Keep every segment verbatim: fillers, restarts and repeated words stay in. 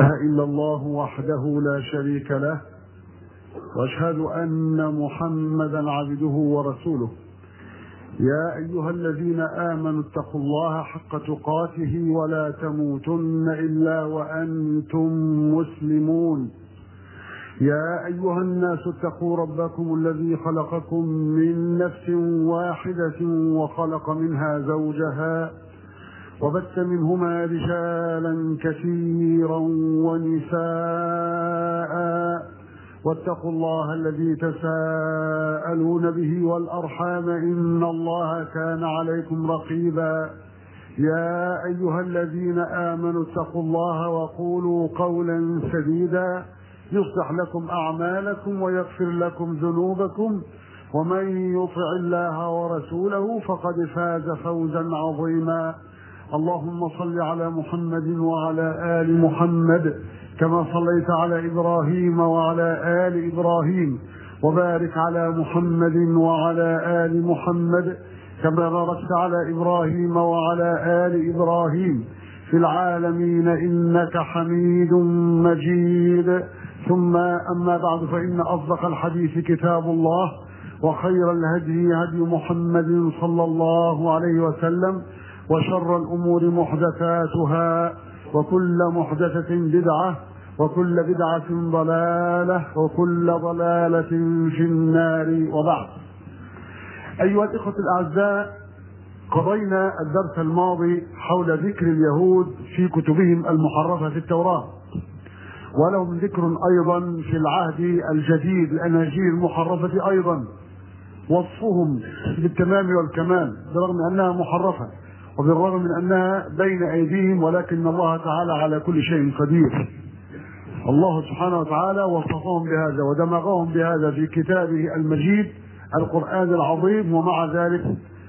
إلا الله وحده لا شريك له، وأشهد أن محمدا عبده ورسوله. يا أيها الذين آمنوا اتقوا الله حق تقاته ولا تموتن إلا وأنتم مسلمون. يا أيها الناس اتقوا ربكم الذي خلقكم من نفس واحدة وخلق منها زوجها وبث منهما رجالا كثيرا ونساء، واتقوا الله الذي تساءلون به والأرحام إن الله كان عليكم رقيبا. يا أيها الذين آمنوا اتقوا الله وقولوا قولا سديدا يصلح لكم أعمالكم ويغفر لكم ذنوبكم، ومن يطع الله ورسوله فقد فاز فوزا عظيما. اللهم صل على محمد وعلى آل محمد كما صليت على إبراهيم وعلى آل إبراهيم، وبارك على محمد وعلى آل محمد كما باركت على إبراهيم وعلى آل إبراهيم في العالمين إنك حميد مجيد. ثم أما بعد، فإن أصدق الحديث كتاب الله، وخير الهدي هدي محمد صلى الله عليه وسلم، وشر الأمور محدثاتها، وكل محدثة بدعة، وكل بدعة ضلالة، وكل ضلالة في النار. وبعد، أيها الإخوة الأعزاء، قضينا الدرس الماضي حول ذكر اليهود في كتبهم المحرفة في التوراة، ولهم ذكر أيضا في العهد الجديد الأناجيل المحرفة أيضا، وصفهم بالتمام والكمال برغم أنها محرفة وبالرغم من أنها بين أيديهم، ولكن الله تعالى على كل شيء قدير. الله سبحانه وتعالى وصفهم بهذا ودمغهم بهذا في كتابه المجيد القرآن العظيم، ومع ذلك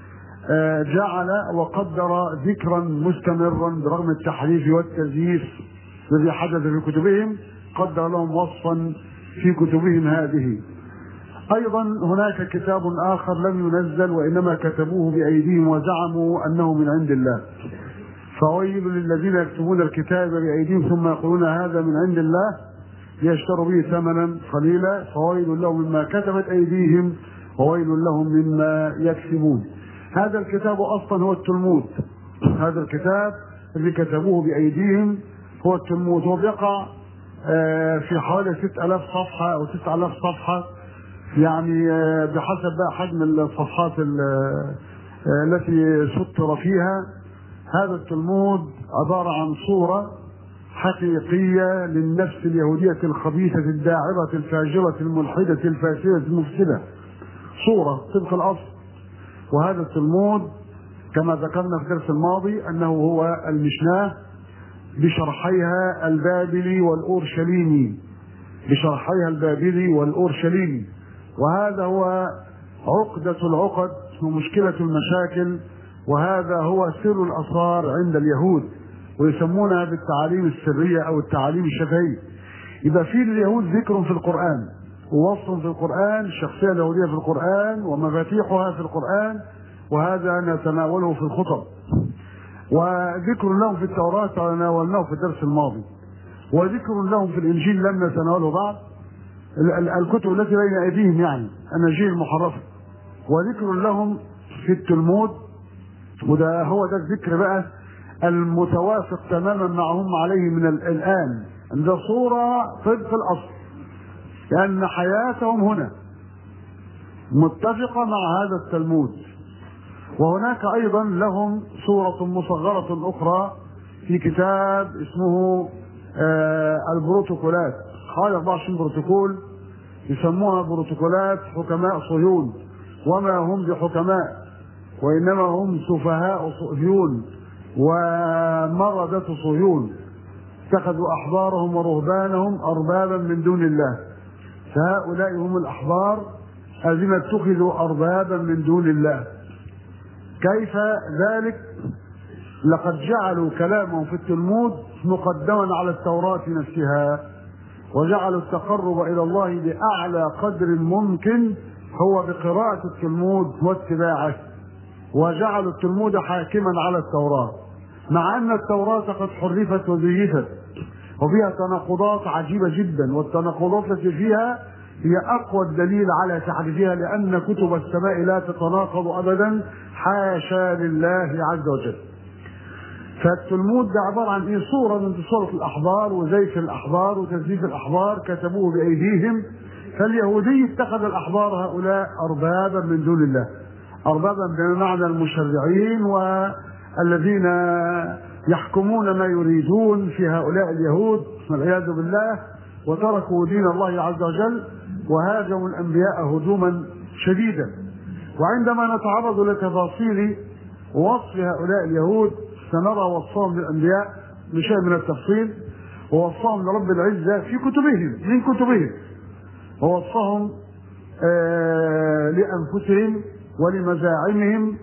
جعل وقدر ذكرا مستمرا برغم التحريف والتزييف الذي حدث في كتبهم، قدر لهم وصفا في كتبهم هذه. أيضا هناك كتاب آخر لم ينزل وإنما كتبوه بأيديهم وزعموا أنه من عند الله، فويل للذين يكتبون الكتاب بأيديهم ثم يقولون هذا من عند الله ليشتروا به ثمنا قليلا، فويل لهم مما كتبت أيديهم وويل لهم مما يكسبون. هذا الكتاب أصلا هو التلمود، هذا الكتاب الذي كتبوه بأيديهم هو التلمود، وبيقع في حوالي ستة آلاف صفحة أو تسعة آلاف صفحة، يعني بحسب بقى حجم الصفحات التي سطر فيها. هذا التلمود عبارة عن صورة حقيقية للنفس اليهودية الخبيثة الداعرة الفاجرة الملحدة الفاسدة المفسدة، صورة طبق الأصل. وهذا التلمود كما ذكرنا في الدرس الماضي أنه هو المشناه بشرحيها البابلي والأورشليمي، بشرحيها البابلي والأورشليمي، وهذا هو عقدة العقد ومشكلة المشاكل، وهذا هو سر الأسرار عند اليهود، ويسمونها بالتعاليم السرية أو التعاليم الشفهية. إذا في لليهود ذكر في القرآن ووصف في القرآن، الشخصية اليهودية في القرآن ومفاتيحها في القرآن، وهذا نتناوله في الخطب. وذكر لهم في التوراة تناولناه في الدرس الماضي، وذكر لهم في الإنجيل لم نتناوله بعد، الكتب التي بين أيديهم يعني الأناجيل المحرفة. وذكر لهم في التلمود، وده هو ده الذكر بقى المتوافق تماما معهم عليه من الآن، أن ده صورة طبق الأصل، لأن حياتهم هنا متفقة مع هذا التلمود. وهناك أيضا لهم صورة مصغرة أخرى في كتاب اسمه آه البروتوكولات، حوالي أربعة وعشرين بروتوكول يسموها بروتوكولات حكماء صهيون، وما هم بحكماء وإنما هم سفهاء صهيون ومردة صهيون، اتخذوا أحبارهم ورهبانهم أربابا من دون الله، فهؤلاء هم الأحبار الذين اتخذوا أربابا من دون الله. كيف ذلك؟ لقد جعلوا كلامهم في التلمود مقدما على التوراة نفسها، وجعلوا التقرب إلى الله بأعلى قدر ممكن هو بقراءة التلمود واتباعه، وجعلوا التلمود حاكما على التوراة، مع أن التوراة قد حرفت وزيفت وفيها تناقضات عجيبة جدا، والتناقضات التي فيها هي أقوى الدليل على تحريفها، لأن كتب السماء لا تتناقض أبدا، حاشا لله عز وجل. فالتلمود ده عبارة عن إيه؟ صورة من صورة الأحبار وزيف الأحبار وتزييف الأحبار، كتبوه بأيديهم. فاليهودي اتخذ الأحبار هؤلاء أربابا من دون الله، أربابا بمعنى المشرعين والذين يحكمون ما يريدون في هؤلاء اليهود والعياذ بالله، وتركوا دين الله عز وجل وهاجموا الأنبياء هجوما شديدا. وعندما نتعرض لتفاصيل وصف هؤلاء اليهود سنرى وصفهم للأنبياء بشيء من التفصيل، ووصفهم لرب العزة في كتبهم من كتبهم، ووصفهم آه لأنفسهم ولمزاعمهم،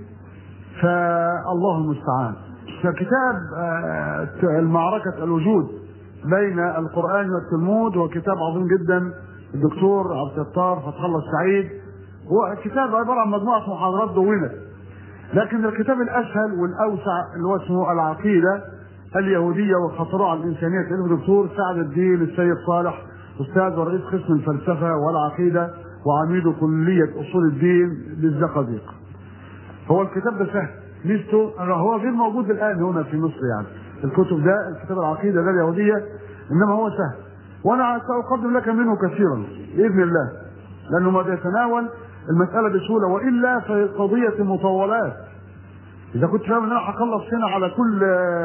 فالله المستعان. فكتاب آه المعركة الوجود بين القرآن والتلمود هو كتاب عظيم جدا، الدكتور عبد الستار فتح الله السعيد. هو كتاب عبارة عن مجموعة محاضرات دونت، لكن الكتاب الأسهل والأوسع اللي هو اسمه العقيدة اليهودية والخطراء على الإنسانية للدكتور دكتور سعد الدين السيد صالح، أستاذ ورئيس قسم الفلسفة والعقيدة وعميد كلية أصول الدين بالزقازيق. هو الكتاب ده سهل، ميزته هو غير موجود الآن هنا في مصر، يعني الكتب ده الكتاب العقيدة ده اليهودية، إنما هو سهل، وأنا سأقدم لك منه كثيرا بإذن الله، لأنه ما بيتناول المسألة بسهولة، وإلا في قضية مطولات. إذا كنت فاهم إن أنا هخلص هنا على كل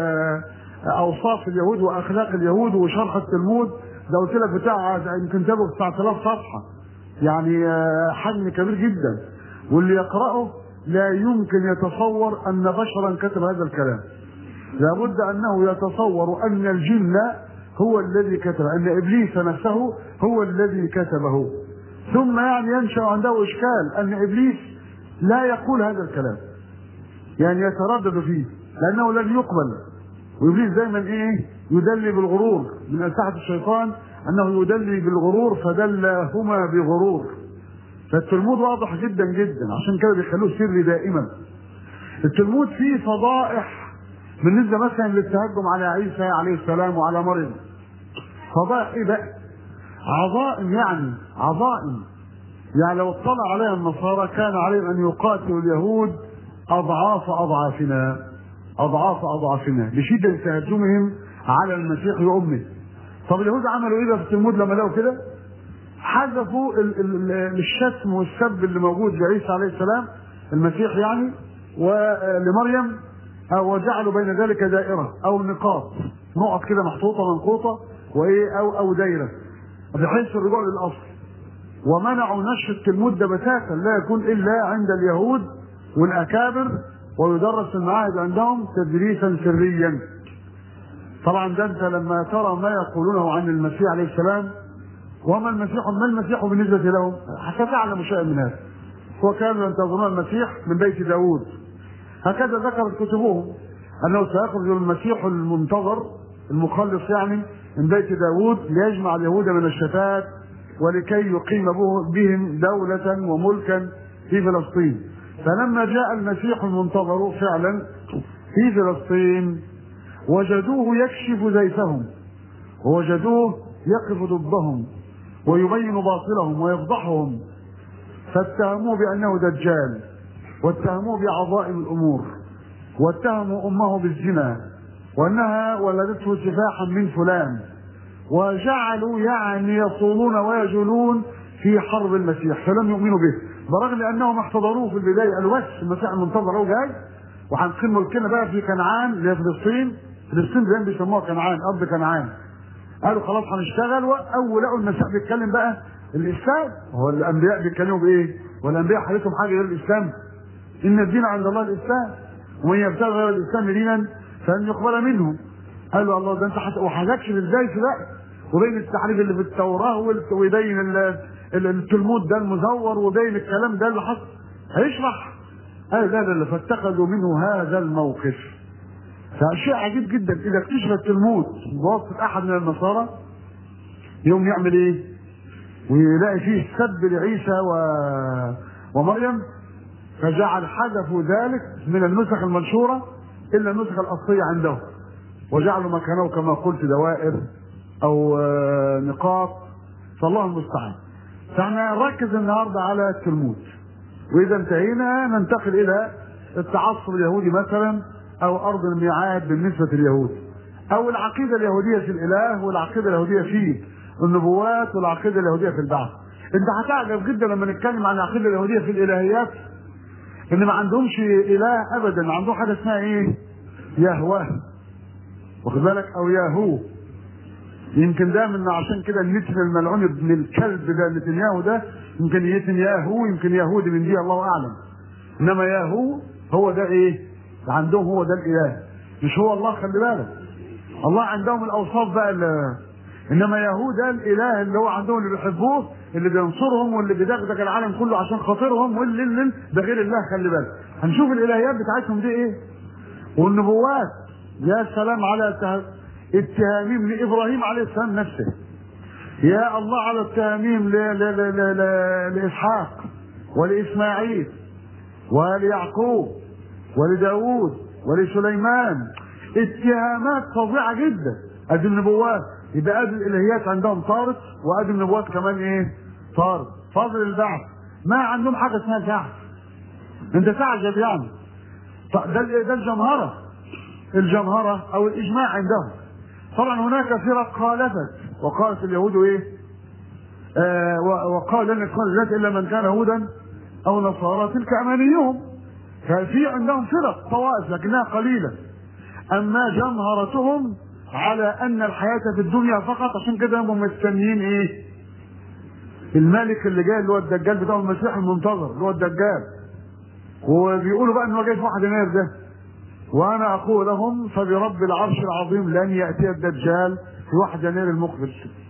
أوصاف اليهود وأخلاق اليهود وشرح التلمود، ده قلت لك بتاع يمكن تبلغ تسعة آلاف صفحة، يعني حجم كبير جدا، واللي يقرأه لا يمكن يتصور أن بشرا كتب هذا الكلام، لابد أنه يتصور أن الجن هو الذي كتب، أن إبليس نفسه هو الذي كتبه، ثم يعني ينشأ عنده إشكال أن إبليس لا يقول هذا الكلام، يعني يتردد فيه لأنه لن يقبل. وإبليس دايما إيه؟ يدلي بالغرور، من أسلحة الشيطان أنه يدلي بالغرور، فدلهما بغرور. فالتلمود واضح جدا جدا، عشان كده بيخلوه سري دائما. التلمود فيه فضائح بالنسبة مثلا للتهجم على عيسى عليه السلام وعلى مريم. فضائح إيه بقى؟ عظائم، يعني عظائم، يعني لو اطلع عليها النصارى كان عليهم أن يقاتلوا اليهود أضعاف أضعافنا أضعاف أضعافنا بشدة تهجمهم على المسيح وأمه. طب اليهود عملوا إيه في التلمود لما لقوا كده؟ حذفوا الشتم والسب اللي موجود لعيسى عليه السلام المسيح يعني ولمريم، وجعلوا بين ذلك دائرة أو نقاط، نقط كده محطوطة منقوطة وإيه أو أو دايرة، بحيث الرجوع للأصل. ومنعوا نشر التلمود ده بتاتا، لا يكون إلا عند اليهود والأكابر، ويدرس المعاهد عندهم تدريسا سريا. طبعا ده انت لما ترى ما يقولونه عن المسيح عليه السلام، وما المسيح ما المسيح بالنسبة لهم، حتى تعلم شيئا من هذا. وكانوا ينتظرون المسيح من بيت داود، هكذا ذكرت كتبهم أنه سيخرج المسيح المنتظر المخلص يعني من بيت داود ليجمع اليهود من الشتات ولكي يقيم بهم دولة وملكا في فلسطين. فلما جاء المسيح المنتظر فعلا في فلسطين وجدوه يكشف زيفهم، ووجدوه يقف ضدهم ويبين باطلهم ويفضحهم، فاتهموه بأنه دجال، واتهموه بعظائم الأمور، واتهموا أمه بالزنا وأنها ولدته سفاحا من فلان، وجعلوا يعني يصولون ويجولون في حرب المسيح، فلم يؤمنوا به، برغم أنهم احتضروه في البداية، قالوا بس المسيح المنتظر هو جاي وهنقيم ملكنا بقى في كنعان اللي هي فلسطين، فلسطين زي ما بيسموها كنعان، أرض كنعان. قالوا خلاص هنشتغل، أول لقوا المسيح بيتكلم بقى الإسلام. هو الأنبياء بيتكلموا بإيه؟ والأنبياء حالتهم حاجة غير الإسلام؟ إن الدين عند الله الإسلام، ومن يبتغي غير الإسلام دينا فلن يقبل منه. قالوا الله ده أنت وحاجاتش إزاي بقى، وبين التحريف اللي في التوراة ويبين التلمود ده المزور وبين الكلام ده اللي حصل هيشرح. قال لا لا فاتخذوا منه هذا الموقف. فشيء عجيب جدا، إذا اكتشف التلمود بواسطة أحد من النصارى يوم يعمل إيه؟ ويلاقي فيه سب لعيسى و... ومريم، فجعل حذفوا ذلك من النسخ المنشورة إلا النسخ الأصلية عندهم، وجعلوا مكانه كما قلت دوائر او نقاط، فالله المستعان. فاحنا نركز النهارده على التلمود، واذا انتهينا ننتقل الى التعصب اليهودي مثلا، او ارض الميعاد بالنسبه لليهود، او العقيده اليهوديه في الاله، والعقيده اليهوديه في النبوات، والعقيده اليهوديه في البعث. انت هتعجب جدا لما نتكلم عن العقيده اليهوديه في الالهيات، ان ما عندهمش اله ابدا، عندهم حاجه اسمها ايه؟ يهوه، واخد بالك؟ او ياهو. يمكن ده من عشان كده النتن الملعون ابن الكلب ده نتنياهو ده، يمكن يتنياهو، يمكن يهودي من دي، الله اعلم. انما ياهو هو ده ايه؟ عندهم هو ده الاله، مش هو الله. خلي بالك، الله عندهم الاوصاف بقى اللي. انما ياهو ده الاله اللي هو عندهم، اللي بيحبوه، اللي بينصرهم، واللي بيدغدغ العالم كله عشان خاطرهم، واللي اللي ده غير الله. خلي بالك، هنشوف الالهيات بتاعتهم دي ايه، والنبوات. يا سلام على التهاميم لابراهيم عليه السلام نفسه، يا الله على التهاميم لاسحاق ولاسماعيل وليعقوب ولداود ولسليمان. اتهامات فظيعه جدا. ادي النبوات، يبقى ادي الالهيات عندهم طارت، وادي النبوات كمان ايه؟ طارت. فاضل البعث، ما عندهم حاجه اسمها بعث. انت تعجب يعني. ده ده الجمهره، الجمهره او الاجماع عندهم. طبعا هناك فرق خالفت، وقالت اليهود ايه؟ آه وقال لن يكون الجنة الا من كان هودا او نصارى، تلك امانيهم. ففي عندهم فرق طوائف لكنها قليله. اما جمهرتهم على ان الحياه في الدنيا فقط، عشان كده هم مستنيين ايه؟ الملك اللي جاي، اللي هو الدجال بتاع المسيح المنتظر، اللي هو الدجال. وبيقولوا بقى ان هو جاي في واحد يناير ده. وانا اقول لهم فبرب العرش العظيم لن ياتي الدجال في واحد يناير المقبل.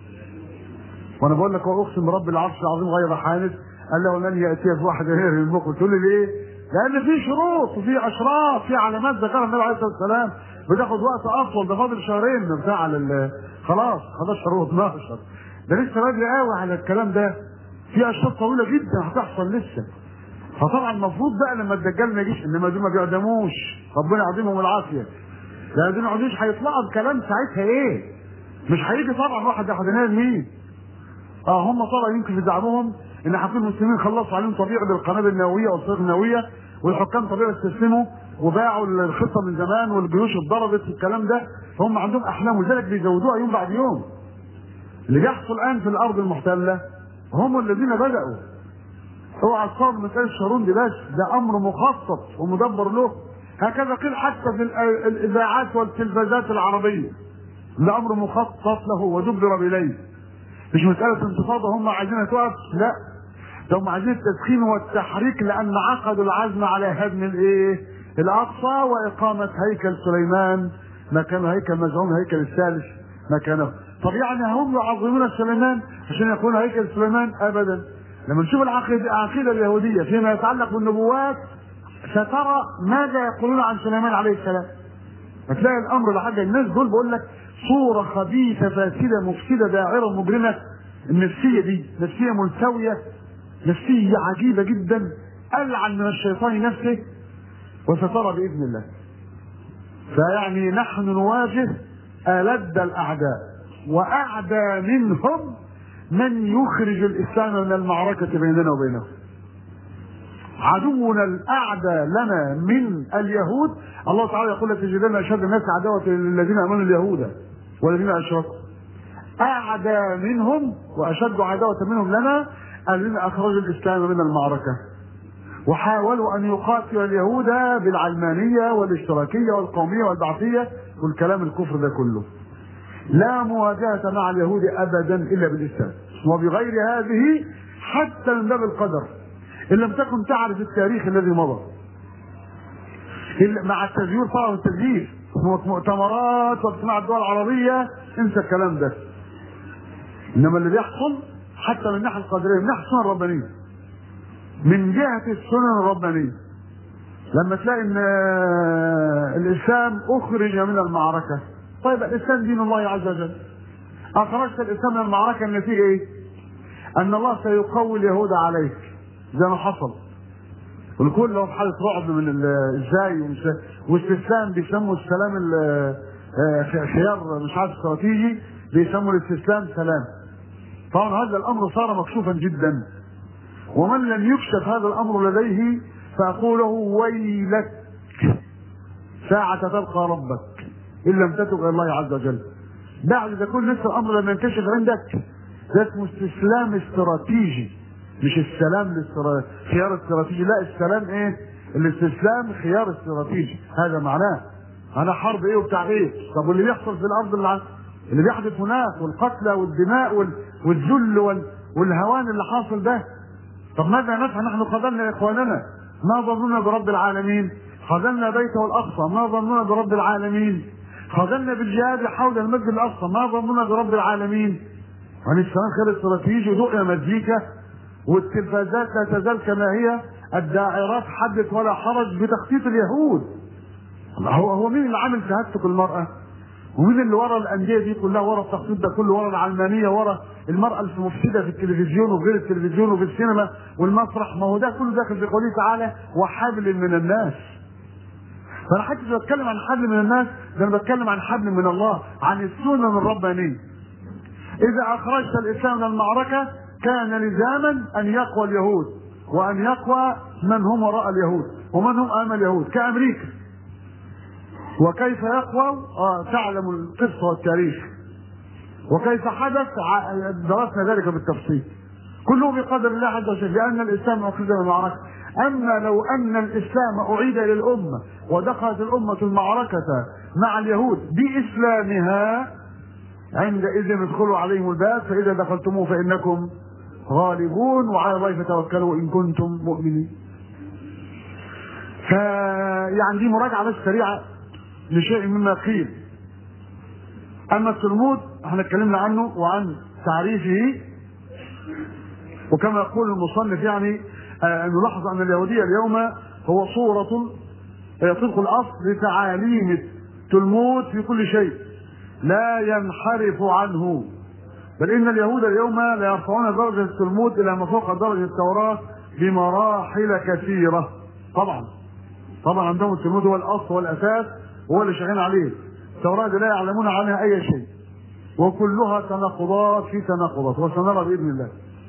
وانا بقول لك هو اقسم برب العرش العظيم غير حانث، قال له لن ياتي في واحد يناير المقبل. تقول لي ليه؟ لان في شروط وفي اشراط، في علامات ذكرها النبي عليه الصلاه والسلام، بتاخد وقت اطول. ده فاضل شهرين بتاع على خلاص حداشر واثناشر، ده لسه بدري قوي على الكلام ده. في اشراط طويله جدا هتحصل لسه. فطبعا المفروض بقى لما الدجال ما يجيش، انما دول ما بيقدموش، ربنا يعطيهم العافيه. لا دول ما يقعدوش، هيطلعوا بكلام ساعتها ايه؟ مش هيجي طبعا واحد يحضنها مين؟ اه هم طبعا يمكن في زعمهم ان حكام المسلمين خلصوا عليهم طبيعي بالقنابل النوويه والصواريخ النوويه، والحكام طبيعي استسلموا وباعوا الخطه من زمان، والجيوش اتضربت في الكلام ده. فهم عندهم احلام، ولذلك بيزودوها يوم بعد يوم. اللي بيحصل الان في الارض المحتله هم الذين بداوا. اوعى تصور مساله شارون دي بس، ده امر مخطط ومدبر له. هكذا قيل حتى في الاذاعات والتلفازات العربيه، ده امر مخطط له ودبر اليه. مش مساله انتفاضه هم عايزينها تقف، لا، ده هم عايزين التسخين والتحريك، لان عقدوا العزم على هدم الايه؟ الاقصى، واقامه هيكل سليمان مكان هيكل مزعوم هيكل الثالث مكانه. طب يعني هم يعظمون سليمان عشان يكون هيكل سليمان؟ ابدا. لما نشوف العقيده العقيده اليهوديه فيما يتعلق بالنبوات، سترى ماذا يقولون عن سليمان عليه السلام. هتلاقي الامر لحاجه، الناس دول بقول لك صوره خبيثه فاسده مفسده داعره مجرمه. النفسيه دي نفسيه ملتويه، نفسيه عجيبه جدا، العن من الشيطان نفسه، وسترى باذن الله. فيعني نحن نواجه ألد الاعداء، واعدى منهم من يخرج الاسلام من المعركه بيننا وبينهم. عدونا الاعدى لنا من اليهود، الله تعالى يقول لتجدن اشد الناس عداوه للذين امنوا اليهود والذين اشركوا. اعدى منهم واشد عداوه منهم لنا الذين اخرجوا الاسلام من المعركه، وحاولوا ان يقاتلوا اليهود بالعلمانيه والاشتراكيه والقوميه والبعثيه والكلام الكفر ده كله. لا مواجهه مع اليهود ابدا الا بالاسلام، وبغير هذه حتى من باب القدر ان لم تكن تعرف التاريخ الذي مضى. مع التزوير طبعا، التزوير مؤتمرات واجتماع الدول العربيه، انسى الكلام ده. انما اللي بيحصل حتى من الناحيه القدريه، من ناحيه السنن الربانيه، من جهه السنن الربانيه، لما تلاقي ان الاسلام اخرج من المعركه، طيب الاسلام دين الله عز وجل، اخرجت الاسلام من المعركه، النتيجه ايه؟ ان الله سيقوي اليهود عليك زي ما حصل. والكل لو في حاله رعب من ازاي واستسلام، بيسموا السلام خيار مش عارف استراتيجي، بيسموا الاستسلام سلام. طبعا هذا الامر صار مكشوفا جدا، ومن لم يكشف هذا الامر لديه فاقول له ويلك ساعة تلقى ربك ان لم تتب الى الله عز وجل. بعد ده كل لسه الامر لما ينكشف عندك ده اسمه استسلام استراتيجي، مش السلام الاستراتيجي خيار استراتيجي، لا السلام ايه؟ الاستسلام خيار استراتيجي، هذا معناه. انا حرب ايه وبتاع ايه؟ طب واللي بيحصل في الارض اللي, اللي بيحدث هناك والقتلى والدماء وال... والذل وال... والهوان اللي حاصل ده، طب ماذا نفعل؟ نحن خذلنا اخواننا، ما ظننا برب العالمين؟ خذلنا بيته الاقصى، ما ظننا برب العالمين؟ خذلنا بالجهاد حول المسجد الاقصى، ما ظننا برب العالمين؟ يعني السلام خير استراتيجي ودقيا مزيكا والتلفازات لا تزال كما هي، الداعرات حدث ولا حرج بتخطيط اليهود. هو هو مين اللي عامل تهتك المرأة؟ ومين اللي ورا الانديه دي كلها، ورا التخطيط ده كله، ورا العلمانيه، ورا المرأة المفسدة في التلفزيون وغير التلفزيون وفي السينما والمسرح؟ ما هو ده كله داخل في قوله تعالى وحبل من الناس. فانا حتى مش بتكلم عن حبل من الناس، ده انا بتكلم عن حبل من الله، عن السنن الربانيه. اذا اخرجت الاسلام من المعركه كان لزاما ان يقوى اليهود وان يقوى من هم وراء اليهود ومن هم امام اليهود كامريكا. وكيف يقوى؟ آه تعلم القصه والتاريخ وكيف حدث، درسنا ذلك بالتفصيل، كله بقدر الله عز وجل، لان الاسلام اخرج من المعركه. اما لو ان الاسلام اعيد الى الامه ودخلت الامه المعركه مع اليهود باسلامها، عندئذ ادخلوا عليهم الباب فاذا دخلتموه فانكم غالبون وعلى الله فتوكلوا ان كنتم مؤمنين. فيعني دي مراجعه بس سريعه لشيء مما قيل. اما التلمود احنا اتكلمنا عنه وعن تعريفه، وكما يقول المصنف يعني ان نلاحظ ان اليهوديه اليوم هو صوره طبق الاصل لتعاليم التلمود في كل شيء لا ينحرف عنه، بل ان اليهود اليوم لا يرفعون درجه التلمود الى ما فوق درجه التوراه بمراحل كثيره. طبعا طبعا عندهم التلمود هو الاصل والاساس وهو اللي شغالين عليه، التوراه لا يعلمون عنها اي شيء، وكلها تناقضات في تناقضات، وسنرى باذن الله.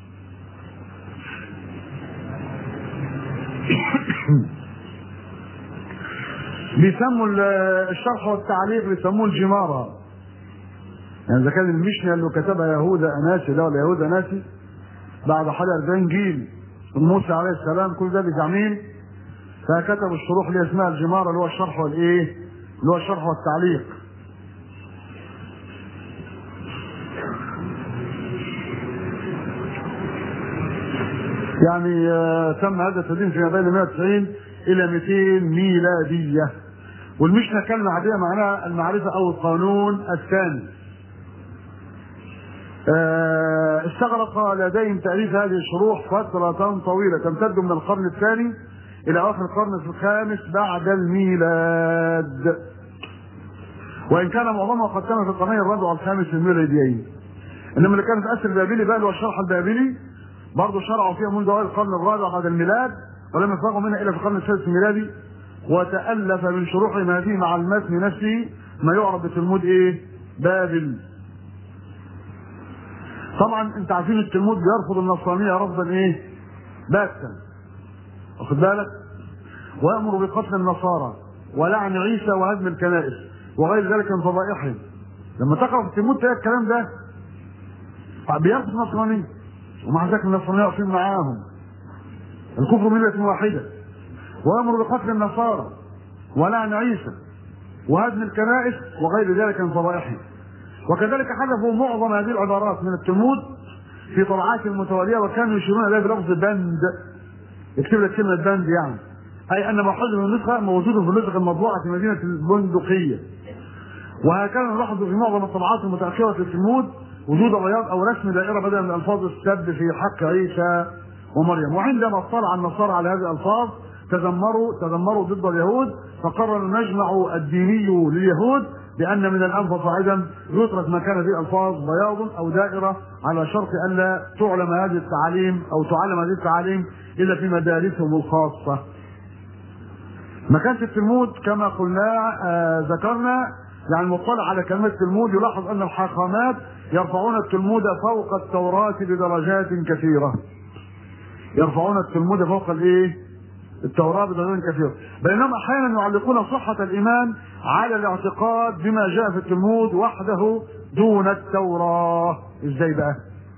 بيسموا الشرح والتعليق بيسموه الجماره، يعني اذا كان المشنه اللي كتبها يهوذا اناسي ده ولا يهوذا اناسي بعد حوالي أربعين جيل من موسى عليه السلام، كل ده بجمعين، فكتب الشروح اللي اسمها الجماره اللي هو الشرح والايه؟ اللي هو الشرح والتعليق. يعني آه تم هذا التدين فيما بين مئة وتسعين الى مئتين ميلاديه. والمشنه كلمه عاديه معناها المعرفه او القانون الثاني. آه استغرق لديهم تأليف هذه الشروح فترة طويلة تمتد من القرن الثاني إلى آخر القرن الخامس بعد الميلاد، وإن كان معظمها قد تم في القرنين الرابع والخامس الميلاديين. إنما اللي كان في أسر البابلي بقى اللي هو الشرح البابلي برضه شرعوا فيها منذ أوائل القرن الرابع بعد الميلاد، ولم يفرغوا منها إلا في القرن السادس الميلادي، وتألف من شروحهم هذه مع المتن نفسه ما يعرف بالتلمود إيه؟ بابل. طبعا انت عارفين التلمود بيرفض النصرانيه رفضا ايه؟ باتا، واخد بالك؟ ويامر بقتل النصارى ولعن عيسى وهدم الكنائس وغير ذلك من فضائحهم. لما تقرا في التلمود تلاقي الكلام ده بيرفض النصرانيه، ومع ذلك النصرانيه واقفين معاهم، الكفر مله واحده، ويامر بقتل النصارى ولعن عيسى وهدم الكنائس وغير ذلك من فضائحهم. وكذلك حذفوا معظم هذه العبارات من التلمود في طبعات متواليه، وكانوا يشيرون اليها بلفظ بند، يكتب لك كلمه بند يعني، اي ان ما حذف من النسخه موجود في النسخ المطبوعه في مدينه البندقيه. وهكذا نلاحظ في معظم الطبعات المتاخره في التلمود وجود بياض او رسم دائره بدلا من الفاظ السب في حق عيسى ومريم. وعندما اطلع النصارى على هذه الالفاظ تذمروا تذمروا ضد اليهود، فقرر المجمع الديني لليهود بأن من الأنف صاعدا يترك ما كان فيه ألفاظ بياض أو دائرة على شرط ألا تعلم هذه التعاليم أو تعلم هذه التعاليم إلا في مدارسهم الخاصة. مكانة التلمود كما قلنا آه ذكرنا، يعني المطلع على كلمة التلمود يلاحظ أن الحاخامات يرفعون التلمود فوق التوراة بدرجات كثيرة. يرفعون التلمود فوق الايه؟ التوراة بدرجات كثيرة، بينما احيانا يعلقون صحة الايمان على الاعتقاد بما جاء في التلمود وحده دون التوراة. ازاي بقى؟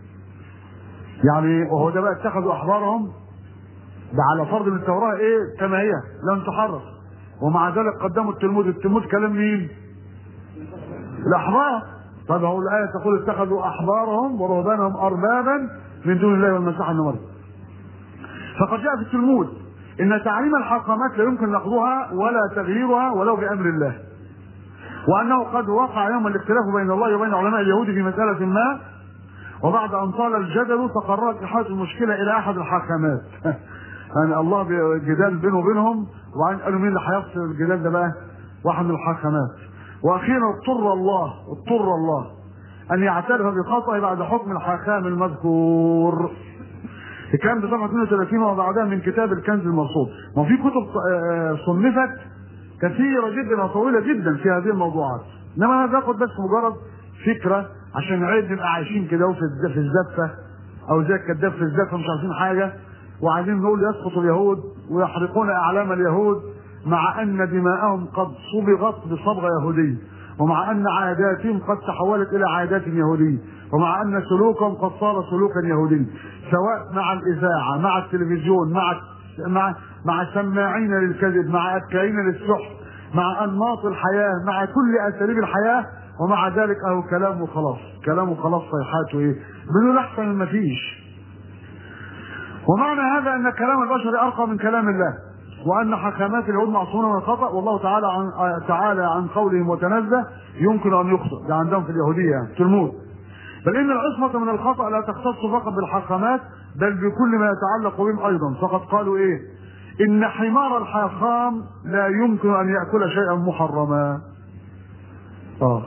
يعني وهو ده بقى اتخذوا احبارهم ده على فرض من التوراة ايه كما هي لن تحرف، ومع ذلك قدموا التلمود. التلمود كلام مين؟ الاحبار. طب هو الايه تقول اتخذوا احبارهم ورهبانهم اربابا من دون الله والمسيح ابن مريم. فقد جاء في التلمود ان تعليم الحاكمات لا يمكن نقضها ولا تغييرها ولو بامر الله، وانه قد وقع يوم الاختلاف بين الله وبين علماء اليهود في مساله ما، وبعد ان طال الجدل تقررت احاله المشكله الى احد الحاكمات. يعني الله جدال بينه وبينهم، وبعدين قالوا مين اللي هيفصل الجدال ده بقى؟ واحد من الحاكمات. واخيرا اضطر الله اضطر الله ان يعترف بخطئه بعد حكم الحاكم المذكور. الكلام ده صفحه اثنين وثلاثين وبعدها من كتاب الكنز المرصود. ما في كتب صنفت كثيره جدا وطويله جدا في هذه الموضوعات، انما انا باخد بس مجرد فكره عشان نعيد نبقى عايشين كده في الزفه او زي الكذاب في الزفه مش عارفين حاجه، وعايزين نقول يسقط اليهود ويحرقون اعلام اليهود، مع ان دماءهم قد صبغت بصبغه يهوديه، ومع ان عاداتهم قد تحولت الى عادات يهوديه، ومع ان سلوكهم قد صار سلوكا يهوديا، سواء مع الاذاعه مع التلفزيون مع مع مع سماعين للكذب مع اتكائين للسحر مع انماط الحياه مع كل اساليب الحياه، ومع ذلك اهو كلامه خلاص كلامه خلاص صيحاته ايه؟ بدون احسن ما فيش. ومعنى هذا ان كلام البشر ارقى من كلام الله، وان حكمات اليهود معصومه من الخطا، والله تعالى عن تعالى عن قولهم وتنزه يمكن ان يخطئ. ده عندهم في اليهوديه يعني تلمود. بل ان العصمه من الخطا لا تختص فقط بالحكمات بل بكل ما يتعلق بهم ايضا، فقد قالوا ايه؟ ان حمار الحاخام لا يمكن ان ياكل شيئا محرما. اه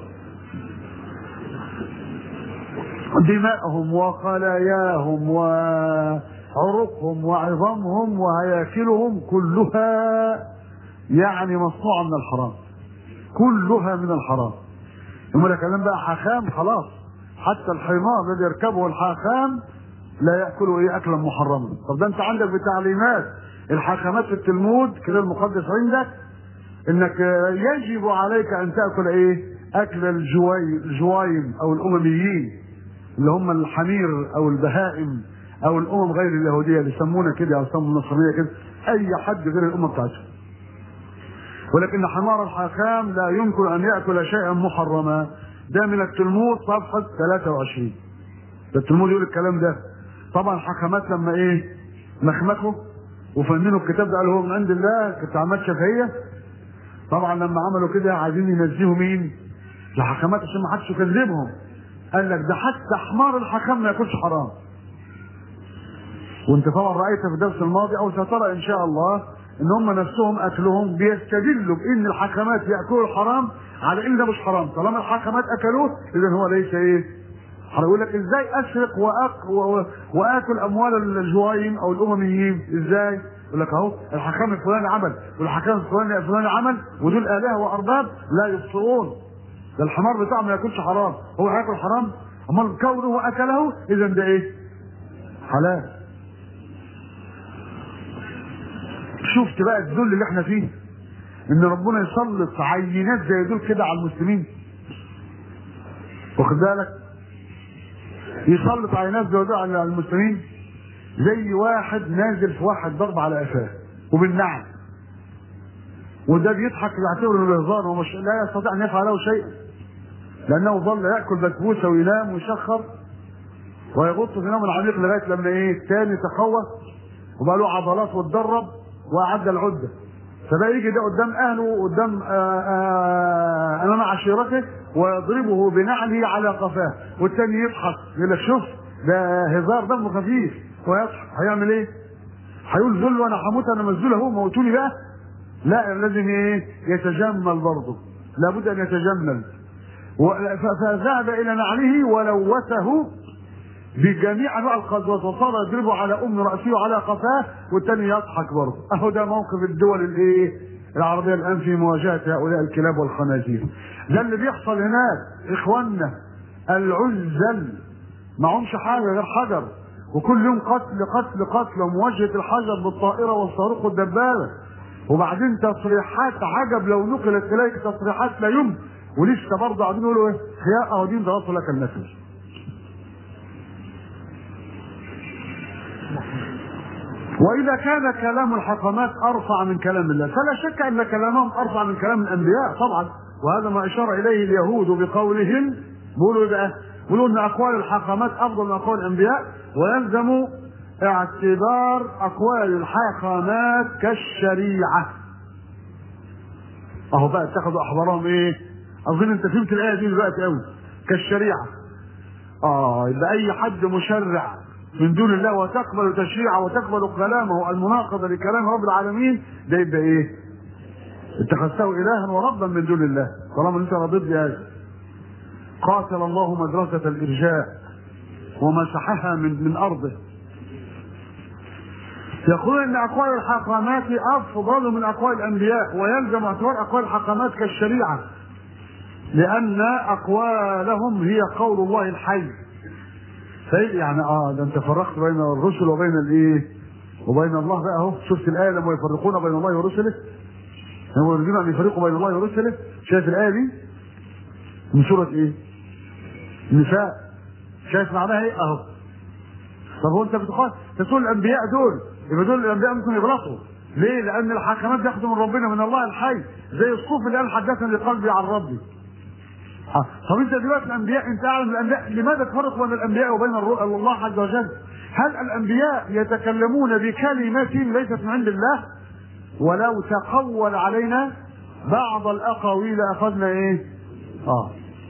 دماءهم وخلاياهم وعروقهم وعظامهم وهياكلهم كلها يعني مصنوعه من الحرام، كلها من الحرام. ثم ده كلام بقى حاخام خلاص، حتى الحمار الذي يركبه الحاخام لا ياكله ايه اكلا محرما. طب ده انت عندك بتعليمات الحاكمات في التلمود كده المقدس عندك انك يجب عليك ان تاكل ايه؟ اكل الجوايم او الامميين اللي هم الحمير او البهائم او الامم غير اليهوديه اللي يسمونا كده او يسموا النصرانيه كده، اي حد غير الامه بتاعتهم. ولكن حمار الحاكام لا يمكن ان ياكل شيئا محرما. ده من التلمود صفحه ثلاثة وعشرين. ده التلمود يقول الكلام ده. طبعا الحكمات لما ايه؟ مخمخوا وفننوا الكتاب ده قالوا هو من عند الله كتعامات شفهيه. طبعا لما عملوا كده عايزين ينزهوا مين؟ الحكمات عشان ما حدش يكذبهم. قال لك ده حتى حمار الحكم ما ياكلش حرام. وانت طبعا رايت في الدرس الماضي او سترى ان شاء الله ان هم نفسهم اكلهم بيستدلوا بان الحكمات ياكلوا الحرام على ان ده مش حرام، طالما الحكمات اكلوه اذا هو ليس ايه؟ هيقول لك ازاي اسرق وأك واكل اموال الجوايم او الامميين؟ ازاي؟ يقول لك اهو الحكام الفلاني عمل والحكام الفلاني الفلاني عمل ودول الهه وارباب لا يبصرون. ده الحمار بتاعه ما ياكلش حرام، هو هياكل حرام؟ امال كونه اكله اذا ده ايه؟ حلال. شفت بقى الذل اللي احنا فيه؟ ان ربنا يسلط عينات زي دول كده على المسلمين. واخد بالك؟ يسلط عينات زي دول على المسلمين زي واحد نازل في واحد ضرب على قفاه وبالنعم، وده بيضحك يعتبر انه هزار ومش لا يستطيع ان يفعل له شيئا، لانه ظل ياكل بسبوسه وينام ويشخر ويغط في نوم العميق لغايه لما ايه؟ الثاني تقوى وبقى له عضلات واتدرب واعد العده، فبقى يجي ده قدام اهله وقدام امام عشيرته ويضربه بنعله على قفاه، والثاني يضحك يقول لك شوف ده هزار دمه خفيف ويضحك. هيعمل ايه؟ هيقول ذل وانا هموت انا مسذول اهو موتوني بقى؟ لا لازم ايه؟ يتجمل برضه، لابد ان يتجمل. فذهب الى نعله ولوثه بجميع انواع القذوات وصار يضربه على ام راسه وعلى قفاه والثاني يضحك برضه. اهو ده موقف الدول الايه؟ العربيه الان في مواجهه هؤلاء الكلاب والخنازير. ده اللي بيحصل هناك. اخواننا العزل، معهمش حاجه غير حجر، وكل يوم قتل قتل قتل، ومواجهه الحجر بالطائره والصاروخ والدبابه، وبعدين تصريحات عجب لو نقلت اليك تصريحات لا يمكن، ولسه برضه قاعدين يقولوا ايه؟ خياء اودين ضغطوا لك النفس. واذا كان كلام الحكمات ارفع من كلام الله، فلا شك ان كلامهم ارفع من كلام الانبياء طبعا، وهذا ما اشار اليه اليهود بقولهم، بيقولوا ده بيقولوا ان اقوال الحكمات افضل من اقوال الانبياء، ويلزم اعتبار اقوال الحكمات كالشريعه. اهو بقى اتخذوا احبارهم ايه؟ اظن انت فهمت الايه دي دلوقتي قوي، كالشريعه. اه يبقى اي حد مشرع من دون الله وتقبل تشريعه وتقبل كلامه المناقض لكلام رب العالمين، ده يبقى ايه؟ اتخذته الها وربا من دون الله، طالما انت رضيت بهذا. قاتل الله مدرسه الارجاء ومسحها من من ارضه. يقول ان اقوال الحكمات افضل من اقوال الانبياء، ويلزم اعتبار اقوال الحكمات كالشريعه، لان اقوالهم هي قول الله الحي. يعني اه ده انت فرقت بين الرسل وبين الايه؟ وبين الله بقى اهو، شفت الايه لما يفرقون بين الله ورسله؟ هم يريدون ان يفرقوا بين الله ورسله، شايف الايه دي؟ من سوره ايه؟ النساء. شايف معناها ايه؟ اهو. طب هو انت بتقول تقول الانبياء دول، يبقى دول الانبياء ممكن يغلطوا. ليه؟ لان الحكمات بياخدوا من ربنا، من الله الحي، زي الصوف اللي قال حدثني قلبي عن ربي. اه طب انت دلوقتي الانبياء، انت اعلم الانبياء، لماذا تفرق بين الانبياء وبين الله عز وجل؟ هل الانبياء يتكلمون بكلمة ليست من عند الله؟ ولو تقول علينا بعض الاقاويل اخذنا ايه؟ اه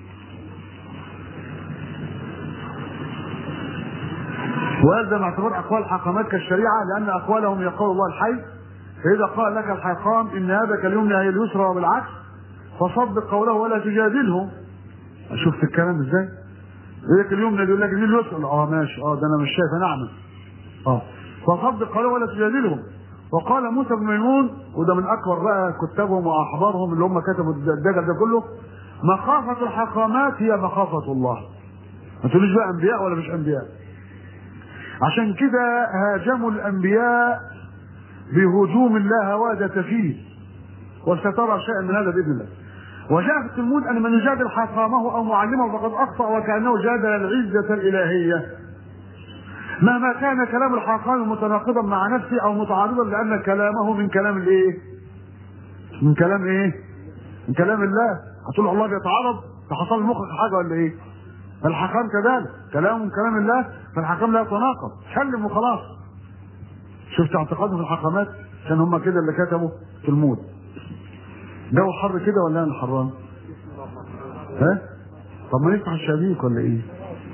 ويلزم اعتبار اقوال الحكمات كالشريعه، لان اقوالهم هي قول الله الحي. فاذا قال لك الحكام ان هذا اليمنى هي اليسرى وبالعكس، فصدق قوله ولا تجادله. شفت الكلام ازاي؟ يقول لك اليمنى يقول لك دي اليسرى، اه ماشي، اه ده انا مش شايف انا اعمى. اه فصدق قوله ولا تجادلهم. وقال موسى بن ميمون، وده من اكبر بقى كتابهم واحبارهم اللي هم كتبوا الدجل ده كله، مخافه الحكامات هي مخافه الله. ما تقوليش بقى انبياء ولا مش انبياء. عشان كده هاجموا الانبياء بهجوم لا هوادة فيه، وسترى شيئا من هذا باذن الله. وجاء في التلمود ان من يجادل حكامه او معلمه فقد اخطا وكانه جادل العزه الالهيه. مهما كان كلام الحكام متناقضا مع نفسه او متعارضا، لان كلامه من كلام الايه؟ من كلام ايه؟ من كلام الله. هتقول الله بيتعارض؟ فحصل مخك حاجه ولا ايه؟ الحكام كذلك كلامهم كلام الله، فالحكام لا يتناقض، سلم وخلاص. شفت اعتقادهم في الحكامات؟ عشان هم كده اللي كتبوا في الموت. جو حر كده ولا انا حران؟ ها؟ طب ما نفتح الشبيك ولا ايه؟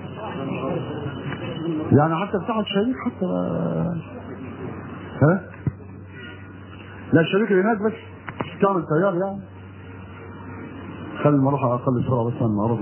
يعني حتى افتحوا الشبيك حتى ما... ها؟ لا الشبيك اللي هناك بس تعمل تيار يعني. خلي المروحه اقل سرعه بس عن المعروض.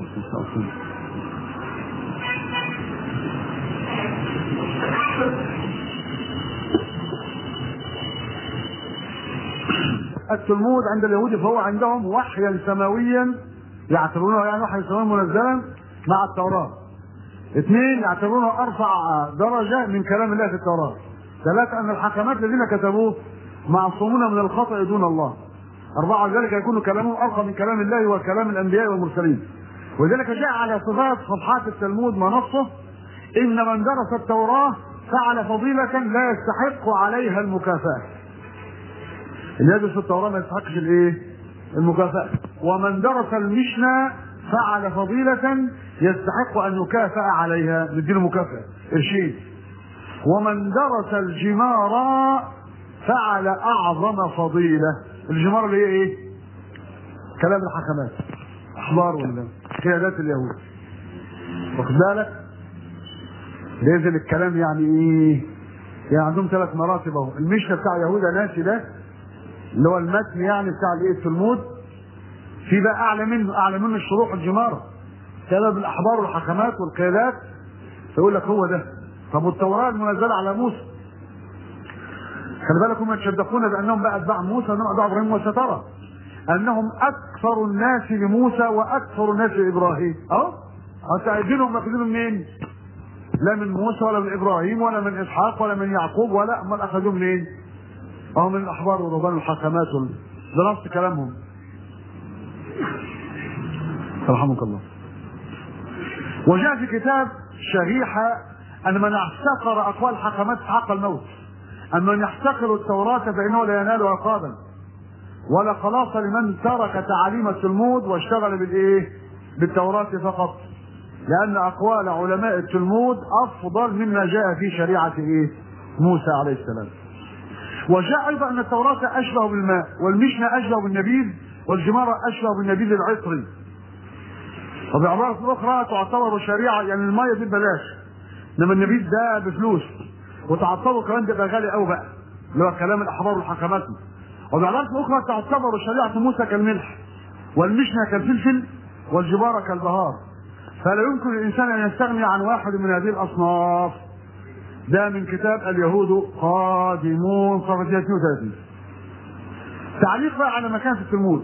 التلمود عند اليهود فهو عندهم وحيا سماويا يعتبرونه يعني وحيا سماويا منزلا مع التوراة. اثنين يعتبرونه ارفع درجة من كلام الله في التوراة. ثلاثة ان الحكمات الذين كتبوه معصومون من الخطأ دون الله. أربعة ذلك يكون كلامهم أرقى من كلام الله وكلام الأنبياء والمرسلين. وذلك جاء على صفات صفحات التلمود منصه إن من درس التوراة فعل فضيلة لا يستحق عليها المكافأة. اللي يدرس التوراة ما يستحقش الايه؟ المكافأة. ومن درس المشنى فعل فضيلة يستحق ان يكافأ عليها، نديله مكافأة قرشين. ومن درس الجمار فعل اعظم فضيلة. الجمار اللي هي ايه؟ كلام الحكمات، احبار ولا قيادات اليهود. واخد بالك؟ نزل الكلام يعني ايه؟ يعني عندهم ثلاث مراتب اهو. المشنى بتاع يهوذا ناسي ده اللي هو المتن يعني بتاع الايه؟ التلمود. في بقى اعلى منه، اعلى منه الشروح الجماره سبب الاحبار والحكمات والقيادات، فيقول لك هو ده. طب والتوراه المنزله على موسى، خلي بالك هم يتصدقون بانهم بقى اتباع موسى انهم اتباع ابراهيم، وسترى انهم اكثر الناس لموسى واكثر الناس لابراهيم. اهو دينهم واخدينه منين؟ لا من موسى ولا من ابراهيم ولا من اسحاق ولا من يعقوب، ولا امال اخذوه منين؟ او من الاحبار والرهبان والحكمات وال... ده نص كلامهم. رحمك الله. وجاء في كتاب شريحه ان من احتقر اقوال الحكمات حق الموت، ان من يحتقر التوراه فانه لا ينال عقابا، ولا خلاص لمن ترك تعاليم التلمود واشتغل بالايه؟ بالتوراه فقط، لان اقوال علماء التلمود افضل مما جاء في شريعه ايه؟ موسى عليه السلام. وجاء ايضا ان التوراه اشبه بالماء، والمشنى اشبه بالنبيذ، والجماره اشبه بالنبيذ العطري. وبعباره اخرى تعتبر شريعه، يعني الميه دي ببلاش، انما النبيذ ده بفلوس، وتعتبر كمان تبقى غالي قوي بقى، اللي هو كلام الاحبار والحكمات. وبعباره اخرى تعتبر شريعه موسى كالملح، والمشنى كالفلفل، والجباره كالبهار. فلا يمكن للانسان ان يستغني عن واحد من هذه الاصناف. ده من كتاب اليهود قادمون صفحه اثنين وثلاثين. تعليق بقى على مكانة التلمود.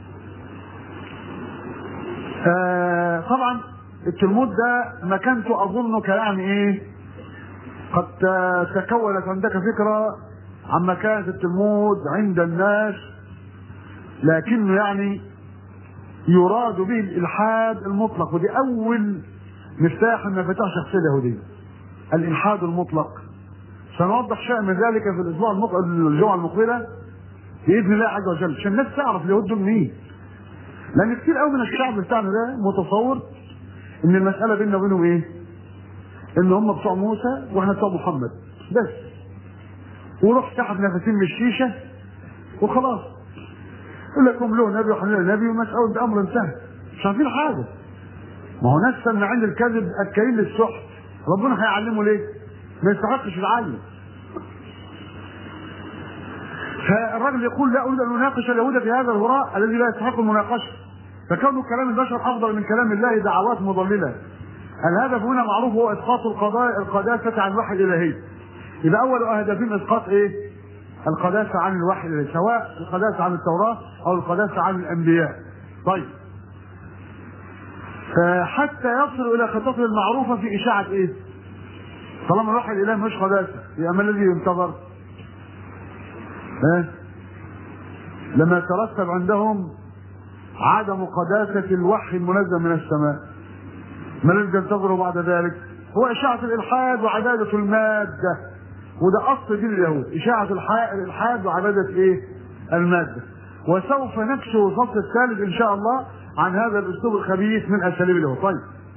آه طبعا التلمود ده مكانته اظن كيعني ايه؟ قد تكونت عندك فكره عن مكانة التلمود عند الناس، لكنه يعني يراد به الالحاد المطلق، ودي اول مفتاح من مفاتيح الشخصيه اليهوديه، الالحاد المطلق. سنوضح شيء من ذلك في الاسبوع المقبل الجمعه المقبله باذن الله عز وجل، عشان الناس تعرف اليهود دول مين. لان كتير قوي من الشعب بتاعنا ده متصور ان المساله بيننا وبينهم ايه؟ ان هم بتوع موسى واحنا بتوع محمد بس، وروح سحب نفسين من الشيشه وخلاص. يقول لكم له نبي وحنا نبي ومسألة بأمر انتهى، مش عارفين حاجة. ما هو ناس سماعين الكذب أكلين للسحت، ربنا هيعلمه ليه؟ ما يستحقش العلم. فالراجل يقول لا أريد أن أناقش اليهود في هذا الهراء الذي لا يستحق المناقشة، فكون كلام البشر أفضل من كلام الله دعوات مضللة. الهدف هنا معروف هو إسقاط القضاء القداسة عن الوحي الإلهي. يبقى أول أهدافين إسقاط إيه؟ القداسة عن الوحي الإلهي، سواء القداسة عن التوراة أو القداسة عن الأنبياء. طيب حتى يصل إلى خطته المعروفة في إشاعة إيه؟ طالما الوحي الإلهي مش قداسة، يبقى ما الذي ينتظر؟ إيه؟ لما يترتب عندهم عدم قداسة الوحي المنزل من السماء، ما الذي ينتظره بعد ذلك؟ هو إشاعة الإلحاد وعبادة المادة، وده اصل دين اليهود، اشاعه الالحاد وعباده ايه؟ الماده. وسوف نكشف الفصل الثالث ان شاء الله عن هذا الاسلوب الخبيث من اساليب اليهود. طيب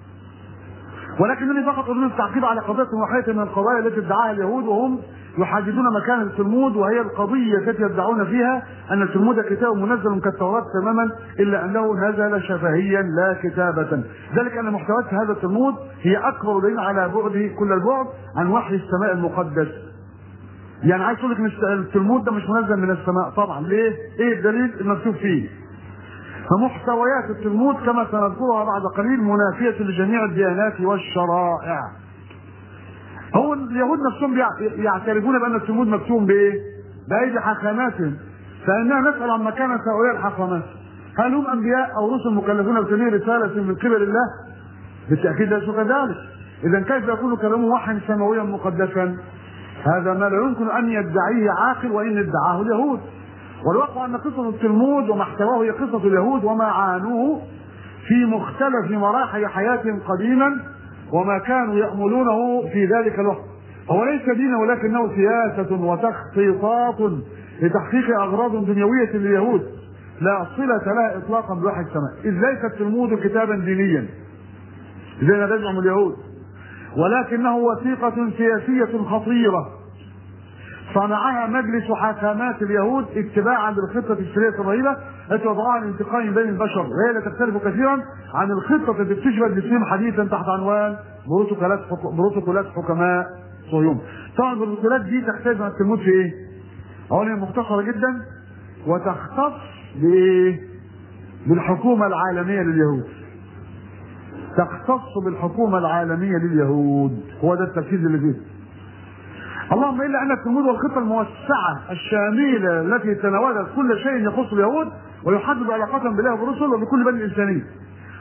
ولكنني فقط اريد التعقيب على قضيه واحده من القضايا التي ادعاها اليهود، وهم يحددون مكان التلمود، وهي القضيه التي يدعون فيها ان التلمود كتاب منزل كالتوراه تماما، الا انه نزل شفهيا لا كتابه. ذلك ان محتويات هذا التلمود هي اكبر دليل على بعده كل البعد عن وحي السماء المقدس. يعني عايز اقول لك ان التلمود ده مش منزل من السماء طبعا. ليه؟ ايه الدليل المكتوب فيه؟ فمحتويات التلمود كما سنذكرها بعد قليل منافيه لجميع الديانات والشرائع. هو اليهود نفسهم يعترفون بان التلمود مكتوب بايه؟ بايدي حكماتهم، فاننا نسال عن مكانه هؤلاء الحكمات. هل هم انبياء او رسل مكلفون بتبليغ رساله من قبل الله؟ بالتاكيد ليسوا كذلك. اذا كيف يكون كلامهم وحيا سماويا مقدسا؟ هذا ما لا يمكن ان يدعيه عاقل وان ادعاه اليهود. والواقع ان قصه التلمود ومحتواه هي قصه اليهود وما عانوه في مختلف مراحل حياتهم قديما، وما كانوا يأملونه في ذلك الوقت. هو ليس دينا ولكنه سياسه وتخطيطات لتحقيق اغراض دنيويه لليهود لا صله لها اطلاقا بوحي السماء. اذ ليس التلمود كتابا دينيا زي ما تزعم اليهود، ولكنه وثيقة سياسية خطيرة صنعها مجلس حاكمات اليهود اتباعا للخطة السرية الرهيبة التي وضعها الانتقام بين البشر، وهي لا تختلف كثيرا عن الخطة التي تشبه الاسلام حديثا تحت عنوان بروتوكولات بروتوكولات حكماء صهيون. طبعا البروتوكولات دي تحتاج من التلمود في ايه؟ اولا مختصرة جدا وتختص بايه؟ بالحكومة العالمية لليهود. تختص بالحكومة العالمية لليهود، هو ده التركيز اللي فيه. اللهم الا ان التلمود والخطة الموسعة الشاملة التي تناولت كل شيء يخص اليهود ويحدد علاقتهم بالله وبرسله وبكل بني الانسانية.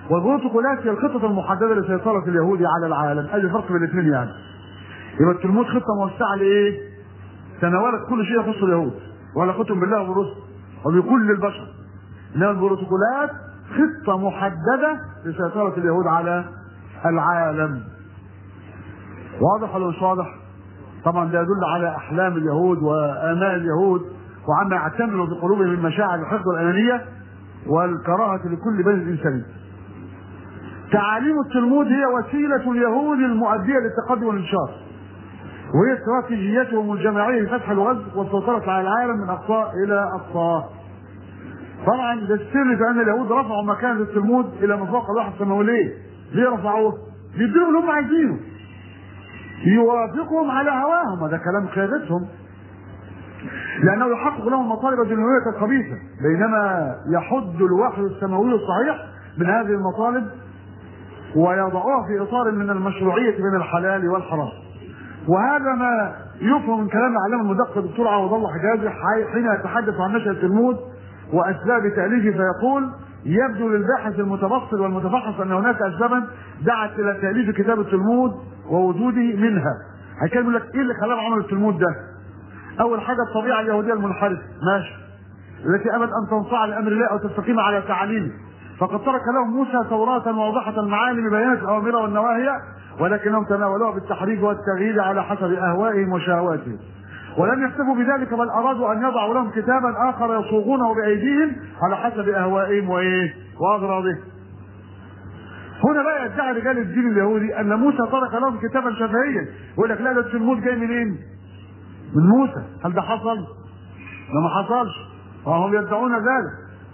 والبروتوكولات هي الخطط المحدده لسيطره اليهود على العالم. ادي الفرق بين الاثنين يعني. يبقى التلمود خطه موسعه لايه؟ تناولت كل شيء يخص اليهود وعلاقتهم بالله وبالرسل وبكل البشر. انما البروتوكولات خطه محدده لسيطره اليهود على العالم. واضح ولا مش واضح؟ طبعا ده يدل على احلام اليهود وامال اليهود وعما يعتملوا في قلوبهم من مشاعر الحقد والانانيه والكراهه لكل بني الانسانيه. تعاليم التلمود هي وسيله اليهود المؤديه للتقدم والانتشار، وهي استراتيجيتهم الجماعيه لفتح الغزو والسيطره على العالم من اقصاه الى اقصاه. طبعا ده السر في ان اليهود رفعوا مكانه التلمود الى ما فوق الواحد السماوي. ليه؟ ليه رفعوه؟ بيديهم اللي هم عايزينه، يوافقهم على هواهم. هذا كلام قيادتهم، لانه يحقق لهم مطالب الدنيويه الخبيثه، بينما يحد الوحي السماوي الصحيح من هذه المطالب ويضعوها في اطار من المشروعيه بين الحلال والحرام. وهذا ما يفهم من كلام العلامه المدقق الدكتور عوض الله حجازي حين يتحدث عن نشأة التلمود واسباب تاليفه، فيقول: يبدو للباحث المتبصر والمتفحص ان هناك اسبابا دعت الى تاليف كتاب التلمود ووجوده منها. هيكلم لك ايه اللي خلاهم عملوا التلمود ده؟ اول حاجه الطبيعه اليهوديه المنحرفه، ماشي، التي ابت ان تنصاع لامر الله او تستقيم على تعاليمه، فقد ترك لهم موسى توراة واضحة المعالم ببيانات الاوامر والنواهي، ولكنهم تناولوها بالتحريف والتغيير على حسب اهوائهم وشهواتهم. ولم يكتفوا بذلك، بل ارادوا ان يضعوا لهم كتابا اخر يصوغونه بايديهم على حسب اهوائهم وايه؟ واغراضهم. هنا بقى يدعي رجال الدين اليهودي ان موسى ترك لهم كتابا شفهيا، يقول لك لا ده التلمود جاي منين؟ من موسى. هل ده حصل؟ ده ما حصلش، وهم يدعون ذلك.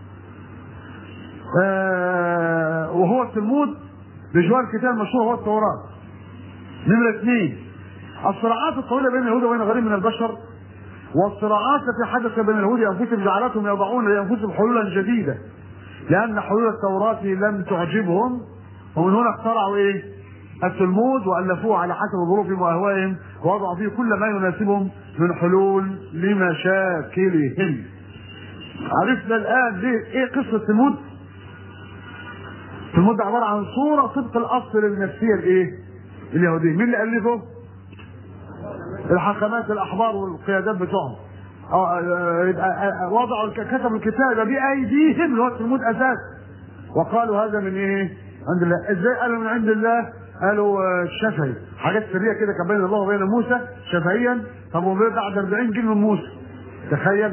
آه وهو التلمود بجوار الكتاب المشهور هو التوراة. نمرة اثنين، الصراعات الطويلة بين اليهود وبين غيرهم من البشر، والصراعات التي حدثت بين اليهود انفسهم جعلتهم يضعون لانفسهم حلولا جديدة، لان حلول التوراة لم تعجبهم، ومن هنا اخترعوا ايه؟ التلمود، والفوه على حسب ظروفهم واهوائهم، ووضعوا فيه كل ما يناسبهم من حلول لمشاكلهم. عرفنا الان ليه ايه قصه التلمود؟ التلمود عباره عن صوره طبق الاصل للنفسيه الايه؟ اليهوديه. مين اللي الفه؟ الحكمات الاحبار والقيادات بتوعهم. وضعوا كتبوا الكتاب بايديهم اللي هو التلمود اساس، وقالوا هذا من ايه؟ عند الله. ازاي قالوا من عند الله؟ قالوا شفهي، حاجات سريه كده كان بين الله وبين موسى شفهيا. طب وبعد أربعين جيل من موسى، تخيل.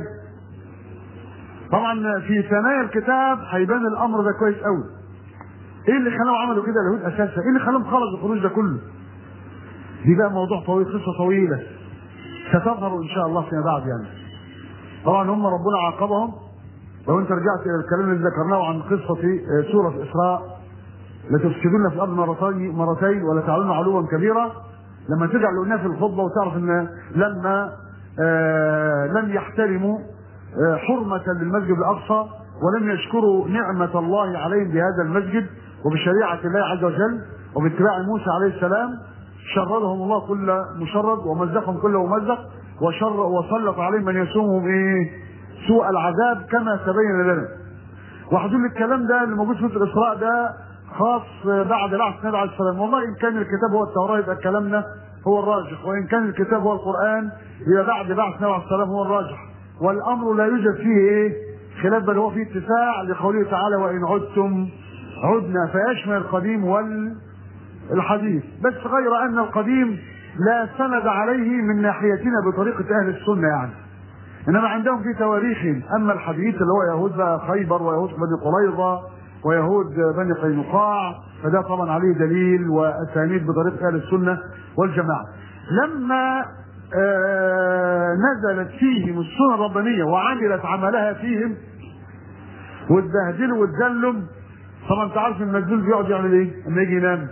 طبعا في ثنايا الكتاب هيبان الامر ده كويس قوي. ايه اللي خلاهم عملوا كده اليهود اساسا؟ ايه اللي خلاهم خرجوا الخروج ده كله؟ دي بقى موضوع طويل، قصه طويله ستظهر ان شاء الله فيما بعد يعني. طبعا هم ربنا عاقبهم. لو انت رجعت الى الكلام اللي ذكرناه عن قصه سوره الاسراء، لتفسدون في الارض مرتين مرتين ولا تعلون علوا كبيرا، لما ترجع لقلناها في الخطبه وتعرف ان لما آه لم يحترموا آه حرمه للمسجد الاقصى ولم يشكروا نعمه الله عليهم بهذا المسجد وبشريعه الله عز وجل وباتباع موسى عليه السلام، شردهم الله كل مشرد ومزقهم كل ممزق، وشر وسلط عليهم من يسومهم ايه؟ سوء العذاب كما تبين لنا. وحدود الكلام ده اللي موجود في سوره الاسراء ده خاص بعد بعث النبي عليه السلام. والله ان كان الكتاب هو التوراه يبقى كلامنا هو الراجح، وان كان الكتاب هو القران يبقى بعد بعث النبي عليه السلام هو الراجح. والامر لا يوجد فيه ايه؟ خلاف، بل هو فيه اتساع لقوله تعالى: وان عدتم عدنا، فيشمل القديم والحديث، بس غير ان القديم لا سند عليه من ناحيتنا بطريقه اهل السنه يعني، انما عندهم في تواريخهم. اما الحديث اللي هو يهود بقى خيبر ويهود بني قريظه ويهود بني قينقاع، فده طبعا عليه دليل واسانيد بطريقه اهل السنه والجماعه. لما آه نزلت فيهم السنه الربانيه وعملت عملها فيهم واتبهدلوا واتذلوا، طبعا انت عارف المجنون بيقعد يعمل ايه؟ اما يجي ينام،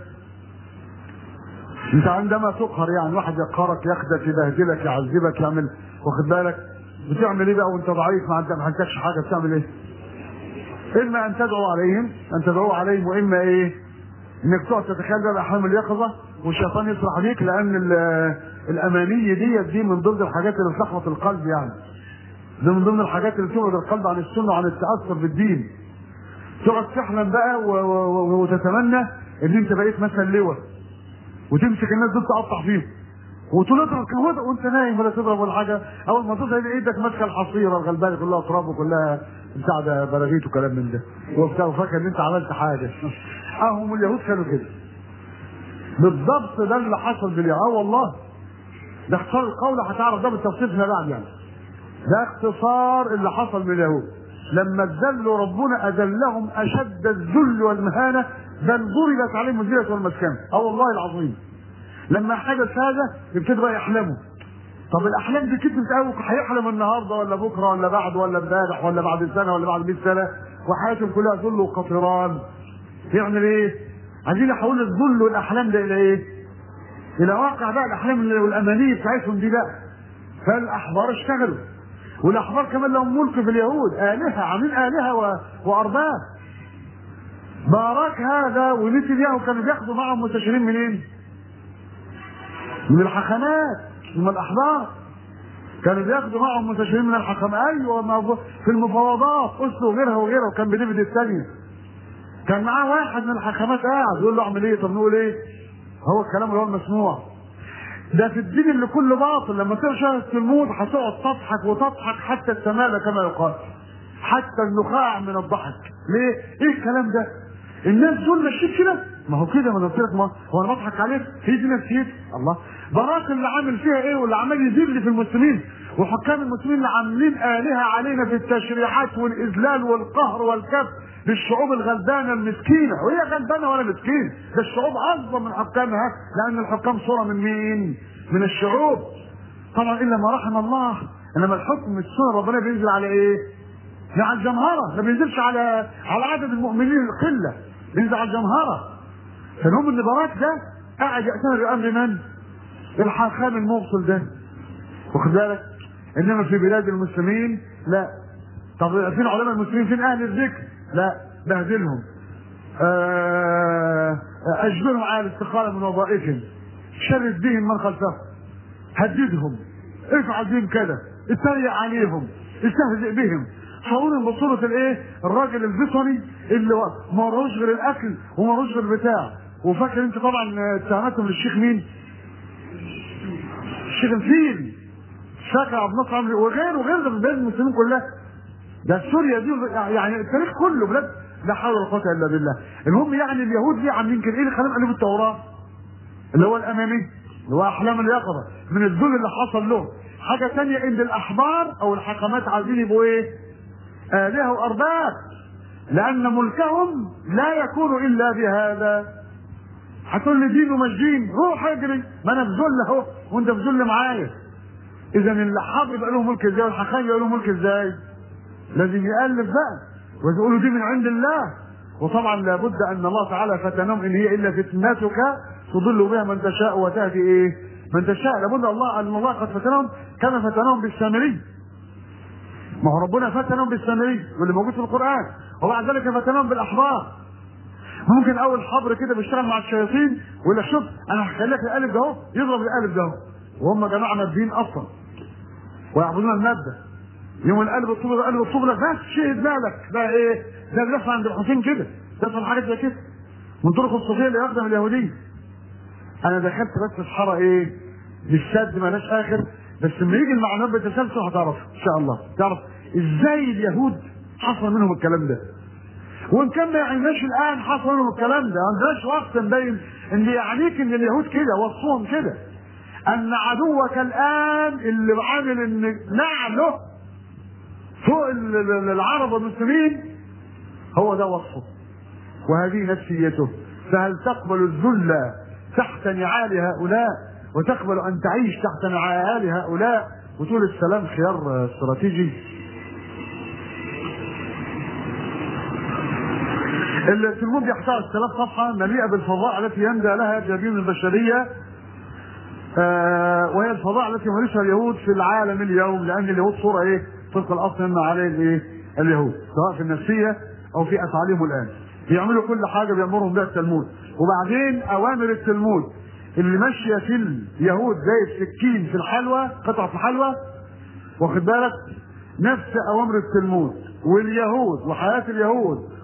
انت عندما تقهر يعني واحد يقهرك ياخدك يبهدلك يعذبك يعمل، واخد بالك بتعمل ايه بقى وانت ضعيف ما عندكش حاجه؟ بتعمل ايه؟ اما ان تدعو عليهم ان تدعو عليهم، واما ايه؟ انك تقعد تتخيل بقى احلام اليقظه والشيطان يسرح بيك، لان الامانيه دي دي من ضمن الحاجات اللي بتلخبط القلب يعني. دي من ضمن الحاجات اللي تبعد القلب عن السنه وعن التاثر بالدين. تقعد تحلم بقى وتتمنى ان انت بقيت مثلا لواء وتمسك الناس دول تقطع فيهم وتقول اضرب كده وانت نايم ولا تضرب ولا حاجه. اول ما تصحى ايدك ماسكه الحصيره الغلبانه كلها تراب وكلها بتاع ده براغيث وكلام من ده وبتاع وفاكر ان انت عملت حاجه. اهم اليهود كانوا كده بالضبط. ده اللي حصل باليهود. اه والله ده اختصار القول، هتعرف ده بالتفصيل فيما بعد. يعني ده اختصار اللي حصل باليهود لما اتذلوا ربنا اذلهم اشد الذل والمهانه، بل ضربت عليهم الذله والمسكنه. اه والله العظيم لما حدث هذا يبتدوا بقى يحلموا. طب الاحلام دي كتبت قوي، هيحلم النهارده ولا بكره ولا بعد ولا امبارح ولا بعد سنه ولا بعد مئة سنه وحياتهم كلها ذل وقطران. يعمل ايه؟ عايزين يحولوا الذل والاحلام ده الى ايه؟ الى واقع بقى. الاحلام والاماني بتاعتهم دي بقى. فالاحبار اشتغلوا، والاحبار كمان لهم ملك في اليهود، الهه عاملين الهه و... وارباب. باراك هذا ونتنياهو كانوا بياخدوا معهم مستشارين منين؟ من الحكمات، من الاحبار. كانوا بياخدوا معهم مستشارين من الحكمات. ايوه في المفاوضات اسلو وغيرها وغيرها. وكان بديفيد الثانيه كان معاه واحد من الحكمات قاعد يقول له اعمل ايه؟ طب نقول ايه؟ هو الكلام اللي هو المسموع ده في الدين اللي كله باطل. لما تقرا شهر الموت هتقعد تضحك وتضحك حتى السماء كما يقال، حتى النخاع من الضحك. ليه؟ ايه الكلام ده؟ الناس دول ماشيين كده. ما هو كده، ما انا قلت لك، ما هو انا بضحك عليك، هي دي نفسيتي. الله براك اللي عامل فيها ايه واللي عمال يذل في المسلمين، وحكام المسلمين اللي عاملين الهه علينا في التشريعات والاذلال والقهر والكبت للشعوب الغلبانه المسكينه. وهي غلبانه ولا مسكين، ده الشعوب اعظم من حكامها، لان الحكام صوره من مين؟ من الشعوب. طبعا الا ما رحم الله. انما الحكم السنه ربنا بينزل على ايه؟ على الجمهره، ما بينزلش على على عدد المؤمنين القله، بينزل على الجمهره. فالهم اللي براك ده قاعد يأتمر بامر من؟ الحاخام الموصل ده، واخد بالك؟ انما في بلاد المسلمين لا. طب فين علماء المسلمين؟ فين اهل الذكر؟ لا، بهدلهم، اجبرهم على الاستقاله من وظائفهم، شرد بهم من خلفهم، هددهم، افعل بهم كذا، اتريق عليهم، استهزئ بهم، صورهم بصوره الايه؟ الراجل البصري اللي ما وروش غير الاكل وما وروش غير بتاع. وفاكر انت طبعا اتهمتهم للشيخ مين؟ الشيخ الفيل، شاكر عبد الناصر عمري وغيره وغيره من بلاد المسلمين كلها. ده سوريا دي يعني التاريخ كله بلاد لا حول ولا قوه الا بالله. المهم يعني اليهود دي عاملين كده. ايه اللي خلاهم قالوا التوراه؟ اللي هو الامامي، اللي هو احلام اليقظه من الذل اللي حصل له. حاجه ثانيه ان الاحبار او الحكمات عايزين يبقوا ايه؟ الهه وارباب، لان ملكهم لا يكون الا بهذا. هتقول لي دين ومش دين، روح اجري، ما انا في ذل اهو وانت في ذل معايا. اذا الحبر يبقى له ملك ازاي والحكام يبقى له ملك ازاي؟ لازم يألف بقى ويقولوا دي من عند الله. وطبعا لابد ان الله تعالى فتنهم ان هي الا فتنتك تضل بها من تشاء وتهدي ايه؟ من تشاء. لابد الله ان الله قد فتنهم كما فتنهم بالسامري. ما هو ربنا فتنهم بالسامري واللي موجود في القران، وبعد ذلك فتنهم بالاحبار. ممكن اول حبر كده بيشتغل مع الشياطين ويقول لك شوف انا هخلي لك الالف ده اهو، يضرب الالف ده اهو، وهم جماعه ماديين اصلا ويعبدون الماده. يوم القلب الطوب القلب الطوب لك بس شيء بالك ده ايه؟ ده بيحصل عند الحسين كده، بيحصل حاجات زي كده من طرق الصوفيه اللي يخدم اليهوديه. انا دخلت بس في حاره ايه؟ مش سد مالهاش اخر، بس لما يجي المعلومات بالتسلسل هتعرف ان شاء الله، تعرف ازاي اليهود حصل منهم الكلام ده. وان كان ما يعنيناش الان حصل منهم الكلام ده، ما عندناش وقت نبين ان يعنيك ان اليهود كده وصفهم كده. ان عدوك الان اللي عامل ان نعله فوق العرب والمسلمين هو ده وصفه وهذه نفسيته. فهل تقبل الذل تحت نعال هؤلاء وتقبل ان تعيش تحت نعال هؤلاء وتقول السلام خيار استراتيجي؟ التلمود يحتوي ثلاث صفحه مليئه بالفضاء التي يندى لها جبين البشريه، آه وهي الفضاء التي يمارسها اليهود في العالم اليوم، لان اليهود صوره ايه؟ طبق الاصل مما عليه الايه؟ اليهود، سواء في النفسيه او في افعالهم الان. بيعملوا كل حاجه بيامرهم بها التلمود. وبعدين اوامر التلمود اللي ماشيه في اليهود زي السكين في الحلوى، قطعه الحلوى، واخد بالك؟ نفس اوامر التلمود واليهود وحياه اليهود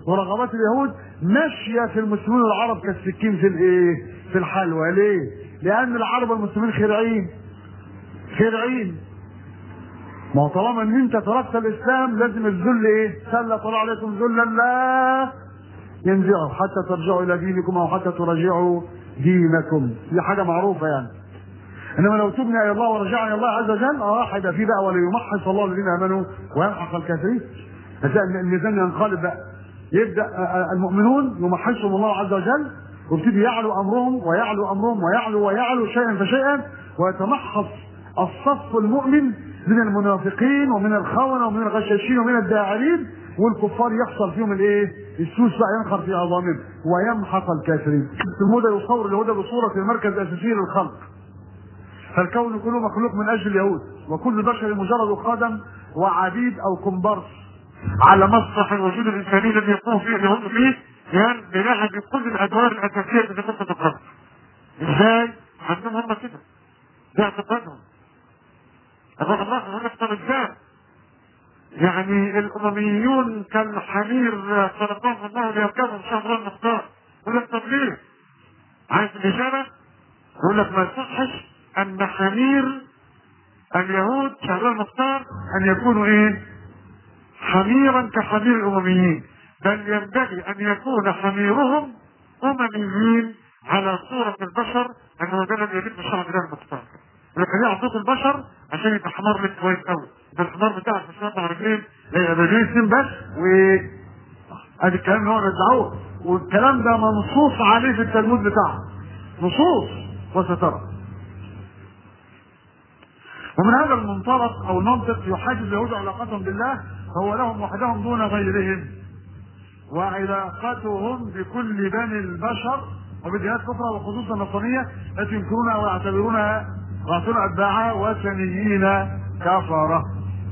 ورغبات اليهود ماشيه في المسلمين والعرب كالسكين في الايه؟ في الحلوى. ليه؟ لان العرب والمسلمين خرعين خرعين. ما هو طالما ان انت تركت الاسلام لازم الذل ايه؟ سلط الله عليكم ذلا لا ينزعه حتى ترجعوا الى دينكم او حتى تراجعوا دينكم. دي حاجه معروفه يعني. انما لو تبنا الى الله ورجعنا الى الله عز وجل اه هيبقى في بقى وليمحص الله الذين امنوا ويمحق الكافرين. الميزان ينقلب بقى. يبدا المؤمنون يمحصهم الله عز وجل ويبتدي يعلو امرهم ويعلو امرهم ويعلو ويعلو شيئا فشيئا، ويتمحص الصف المؤمن من المنافقين ومن الخونه ومن الغشاشين ومن الداعرين، والكفار يحصل فيهم الايه؟ السوس بقى ينخر في اعظامهم ويمحق الكافرين. التلمود يصور اليهود بصوره المركز الاساسي للخلق. فالكون كله مخلوق من اجل اليهود، وكل بشر مجرد خادم وعبيد او كومبارس على مسرح الوجود الانساني الذي يقوم فيه اليهود فيه، يعني بيلاعب بكل الادوار الاساسيه اللي كنت تقرأ. ازاي؟ عندهم هم كده. ده اعتقادهم. الله الله يقول لك طب ازاي؟ يعني الامميون كالحمير خلقهم الله ليركبهم شهر المختار. يقول لك طب ليه؟ عايز الاجابه؟ يقول لك ما يصحش ان حمير اليهود شهر المختار ان يكونوا ايه؟ حميرا كحمير الامميين، بل ينبغي ان يكون حميرهم امميين على صورة البشر، انه ده الذي يجب الشعب ده المختار. لكن ليه عطيت البشر عشان يبقى حمار لك كويس قوي. ده الحمار بتاعك مش هيطلع رجلين رجلين بس و ادي الكلام اللي هو بيدعوه، والكلام ده منصوص عليه في التلمود بتاعه. نصوص وسترى. ومن هذا المنطلق او المنطق يحدد اليهود علاقتهم بالله، فهو لهم وحدهم دون غيرهم، وعلاقتهم بكل بني البشر وبالجهات الاخرى وخصوصا النصرانيه التي ينكرونها ويعتبرونها ويعتبرون اتباعها وثنيين كفره.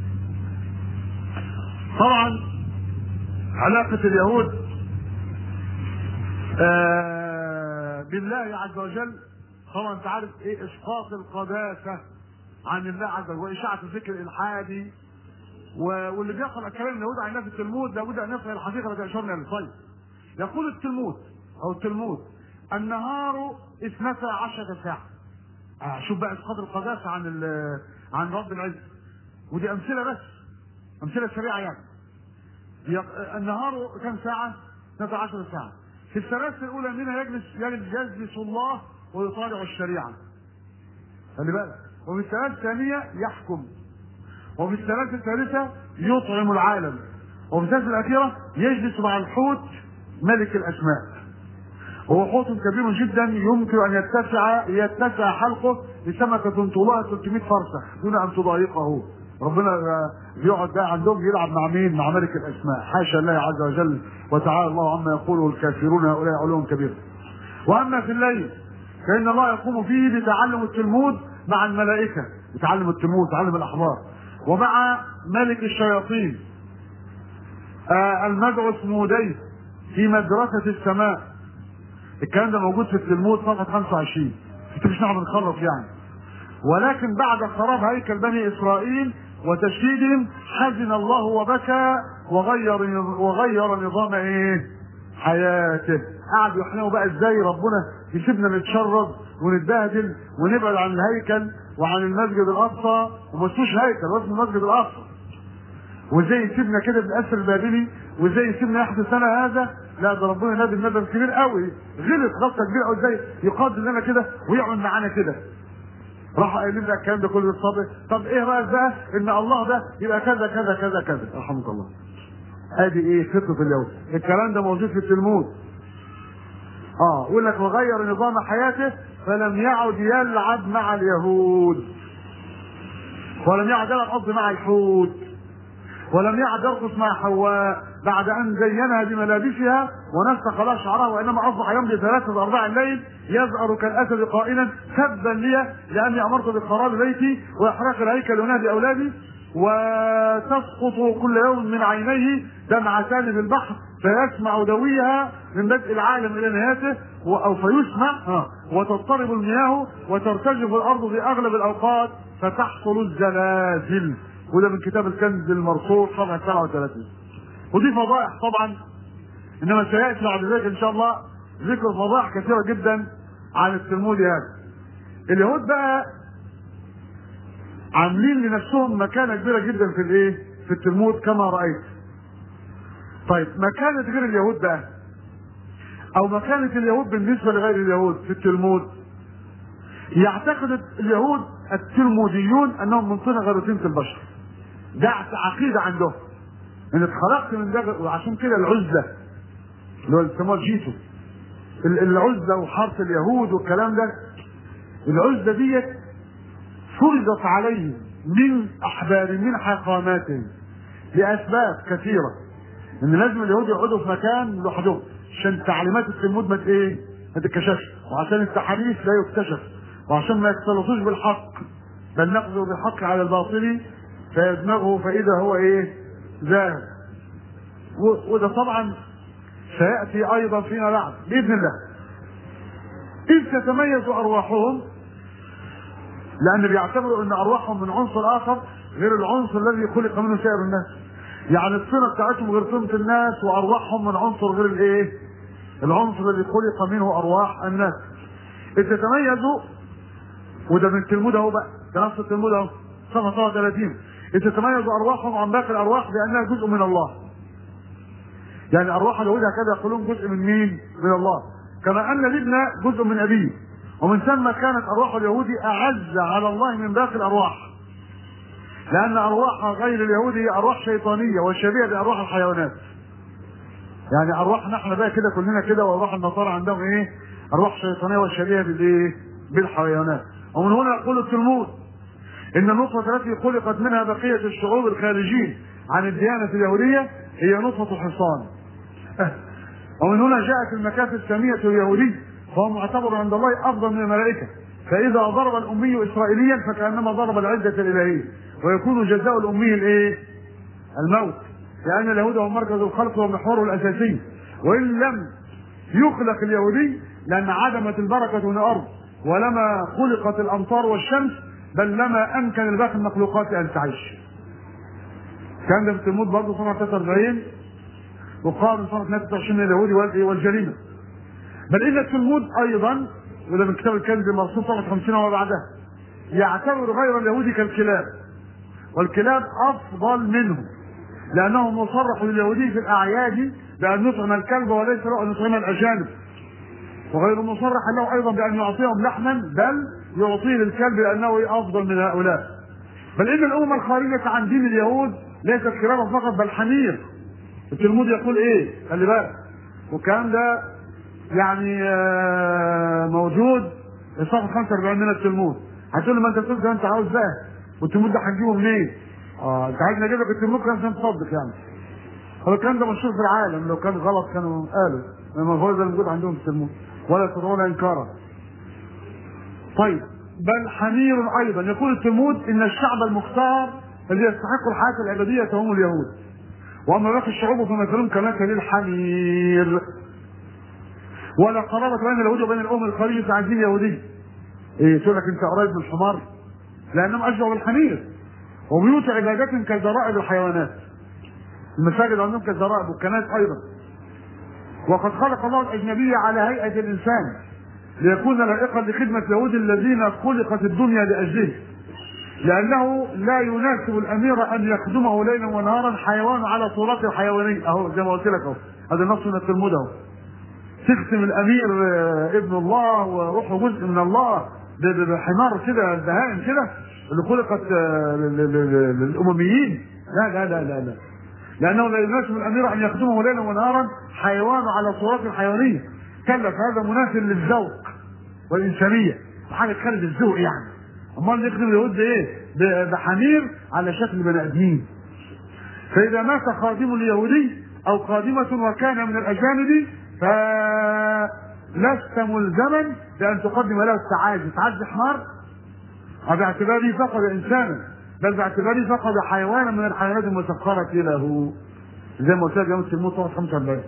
طبعا علاقه اليهود آه بالله عز وجل، طبعا انت عارف ايه؟ اسقاط القداسه عن الله عز وجل واشاعه الفكر الالحادي، واللي بيقرا كلام اليهود عن الله في التلمود لابد ان يفهم الحقيقه التي اشرنا للطيب. يقول التلمود او التلمود النهار اثنتا عشرة ساعه. آه شوف بقى اسقاط القداسه عن عن رب العزه، ودي امثله بس، امثله سريعه يعني. النهار كم ساعه؟ اثنتا عشرة ساعه. في الثلاثه الاولى منها يجلس يجلس الله ويطالع الشريعه. خلي بالك. وفي الثلاثه الثانيه يحكم. وفي الثلاثه الثالثه يطعم العالم. وفي الثلاثه الاخيره يجلس مع الحوت ملك الاسماء. وهو حوت كبير جدا يمكن ان يتسع يتسع حلقه لسمكه طولها ثلاثمائة فرسخ دون ان تضايقه. ربنا بيقعد بقى عندهم يلعب مع مين؟ مع ملك الاسماء. حاشا الله عز وجل وتعالى الله عما يقوله الكافرون هؤلاء علوم كبيره. واما في الليل فان الله يقوم فيه بتعلم التلمود مع الملائكه، يتعلم التلمود يتعلم الاحبار، ومع ملك الشياطين آه المدعو اسموديه في مدرسه السماء. الكلام ده موجود في التلمود صفحه خمسة وعشرين. مش نعرف نخرف يعني. ولكن بعد خراب هيكل بني اسرائيل وتشديدهم حزن الله وبكى وغير وغير نظام ايه؟ حياته. قعد يحلموا بقى ازاي ربنا يسيبنا نتشرد ونتبهدل ونبعد عن الهيكل وعن المسجد الاقصى، وما اسموش هيكل اسمه المسجد الاقصى، وازاي يسيبنا كده بالاسر البابلي، وازاي يسيبنا يحدث لنا هذا. لا ده ربنا نادي ندم كبير قوي، غلط غلطه كبيره قوي، ازاي يقدر لنا كده ويعمل معانا كده. راح قايلين لنا الكلام ده كله بالصبر. طب ايه رايك بقى ان الله ده يبقى كذا كذا كذا كذا؟ رحمك الله. ادي ايه؟ خطه اليهود. الكلام ده موجود في التلمود. اه يقول لك وغير نظام حياته فلم يعد يلعب مع اليهود، ولم يعد يلعب قصدي مع الحوت، ولم يعد يرقص مع حواء بعد ان زينها بملابسها ونسق لها شعرها، وانما اصبح يمضي ثلاثه ارباع الليل يزأر كالاسد قائلا تبا لي لاني امرت بخراب بيتي واحراق الهيكل ونهب اولادي، وتسقط كل يوم من عينيه دمعتان في البحر فيسمع دويها من بدء العالم الى نهايته، او فيسمع وتضطرب المياه وترتجف الارض في اغلب الاوقات فتحصل الزلازل. وده من كتاب الكنز المرصود صفحه سبعة وثلاثين. ودي فضائح طبعا انما سياتي بعد ذلك ان شاء الله ذكر فضائح كثيره جدا عن التلمود هذا. اليهود بقى عاملين لنفسهم مكانه كبيره جدا في الايه؟ في التلمود كما رايت. طيب مكانه غير اليهود بقى، او مكانه اليهود بالنسبه لغير اليهود في التلمود، يعتقد اليهود التلموديون انهم من طينه غير طينه البشر. ده عقيده عندهم ان اتخلقت من ده، وعشان كده العزله اللي هو السماء جيتو، العزله وحرف اليهود والكلام ده، العزله ديت فرضت عليهم من احبار من حاخاماتهم لاسباب كثيره، ان لازم اليهود يقعدوا في مكان لوحدهم عشان تعليمات التلمود ما ايه؟ ما تتكشفش، وعشان التحريف لا يكتشف، وعشان ما يختلطوش بالحق، بل نقذف بالحق على الباطل فيدمغه فاذا هو ايه؟ ذاهب. وده طبعا سياتي ايضا فيما بعد باذن الله. اذ تتميز ارواحهم، لان بيعتبروا ان ارواحهم من عنصر اخر غير العنصر الذي خلق منه سائر الناس. يعني الطينه بتاعتهم غير طينه الناس، وارواحهم من عنصر غير الايه؟ العنصر الذي خلق منه ارواح الناس. اذ تتميزوا، وده من التلمود اهو بقى، ده نفس التلمود اهو صفحه ثلاثين. اذ تتميز ارواحهم عن باقي الارواح بانها جزء من الله. يعني ارواح اليهود هكذا يقولون جزء من مين؟ من الله. كما ان الابن جزء من ابيه، ومن ثم كانت ارواح اليهود اعز على الله من باقي الارواح، لان ارواح غير اليهود هي ارواح شيطانيه وشبيهه بارواح الحيوانات. يعني ارواحنا احنا بقى كده كلنا كده، وارواح النصارى عندهم ايه؟ ارواح شيطانيه وشبيهه بالايه؟ بالحيوانات. ومن هنا يقول التلمود ان النطفه التي خلقت منها بقيه الشعوب الخارجين عن الديانه اليهوديه هي نطفه حصان. ومن هنا جاءت المكافئ الساميه اليهودي، فهو معتبر عند الله افضل من الملائكه، فاذا ضرب الامي اسرائيليا فكانما ضرب العزه الالهيه، ويكون جزاء الامي الايه؟ الموت، لان اليهود هو مركز الخلق ومحوره الاساسي. وان لم يخلق اليهودي لان عدمت البركه من الارض، ولما خلقت الامطار والشمس، بل لما امكن لباقي المخلوقات ان تعيش. كان ده في التلمود برضه صفحه ثلاثة وأربعين، وقارن صفحه ثلاثة وعشرين اليهودي والجريمه. بل ان التلمود ايضا، وده من كتاب الكنز المرصوص صفحه خمسين وما بعدها، يعتبر غير اليهودي كالكلاب، والكلاب افضل منه، لانه مصرح لليهودي في الاعياد بان يطعم الكلب وليس له ان يطعم الاجانب، وغير مصرح له ايضا بان يعطيهم لحما، بل يعطيه للكلب لانه افضل من هؤلاء. بل ان الامم الخارجه عن دين اليهود ليست كلابا فقط بل حمير. التلمود يقول ايه؟ خلي بالك، والكلام ده يعني موجود في صفحه خمسة وأربعين من التلمود. هتقول لي ما انت بتقول انت عاوز بقى، والتلمود ده هتجيبه منين؟ اه انت عايزني اجيب لك التلمود كان عشان تصدق يعني. هو الكلام ده مشهور في العالم، لو كان غلط كانوا قالوا، لما هو ده موجود عندهم في التلمود ولا تدعون انكارا. طيب بل حمير ايضا. يقول التلمود ان الشعب المختار الذي يستحق الحياه الابديه هم اليهود، واما باقي الشعوب فمثلهم كمثل الحمير. ولا قرابه بين اليهود وبين الامم الخارجيه عن دين اليهودي. ايه تقول لك انت قريب من الحمار؟ لانهم اشبه بالحمير. وبيوت عبادتهم كالذرائب الحيوانات. المساجد عندهم كالذرائب، والكنائس ايضا. وقد خلق الله الاجنبيه على هيئه الانسان ليكون لائقا لخدمه اليهود الذين خلقت الدنيا لاجله، لانه لا يناسب الامير ان يخدمه ليلا ونهارا حيوان على صورته الحيوانيه. اهو زي ما قلت لك اهو، هذا النص من التلمود اهو. تختم الامير ابن الله وروحه جزء من الله بحمار كده، البهائم كده اللي خلقت للامميين. لا لا لا لا لا لانه لا يناسب الامير ان يخدمه ليلا ونهارا حيوان على صورته الحيوانيه. كلا فهذا مناسب للذوق والانسانيه، حاجه خارج الذوق يعني. امال يخدم اليهود بايه؟ بحمير على شكل بني ادمين. فاذا مات خادم اليهودي او خادمه وكان من الاجانب فلست ملزما بان تقدم له التعازي. تعازي حمار باعتباره فقد انسانا، بل باعتباره فقد حيوانا من الحيوانات المسخره له، زي ما قلت لك يوم التلمود صفحه خمسة وأربعين.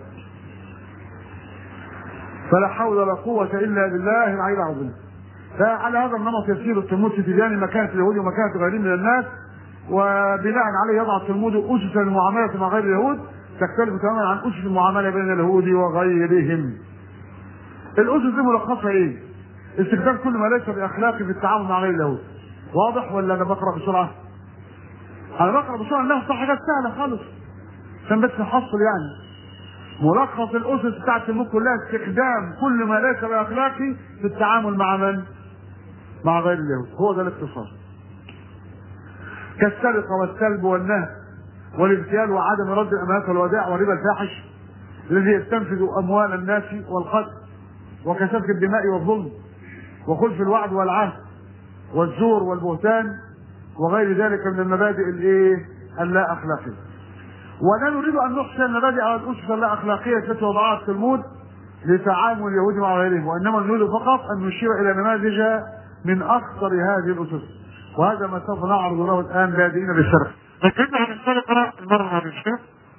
فلا حول ولا قوه الا بالله العلي العظيم. فعلى هذا النمط يسير التلمود في تبيان مكانه اليهود ومكانه غيرهم من الناس، وبناء عليه يضع التلمود اسسا للمعامله مع غير اليهود، تختلف تماما عن اسس المعامله بين اليهود وغيرهم. الاسس دي ملخصها ايه؟ استخدام كل ما ليس باخلاقي في التعامل مع غير اليهود. واضح ولا انا بقرا بسرعه؟ انا بقرا بسرعه انها صح، حاجات سهله خالص عشان بس نحصل يعني. ملخص الاسس بتاعت الملك كلها استخدام كل ما ليس باخلاقي في التعامل مع من؟ مع غير اليهود. هو ده الاختصار. كالسرقه والسلب والنهب والاغتيال وعدم رد الامانات والودائع والربا الفاحش الذي يستنفذ اموال الناس والقتل وكسفك الدماء والظلم وخلف الوعد والعهد والزور والبهتان وغير ذلك من المبادئ الايه؟ اللا اخلاقيه. ولا نريد ان نحصي المبادئ او الاسس اللا اخلاقيه التي وضعها التلمود لتعامل اليهود مع غيرهم، وانما نريد فقط ان نشير الى نماذج من اخطر هذه الاسس، وهذا ما سوف نعرض له الان بادئين بالشرح. لكن احنا السرقه المره هذه الشيخ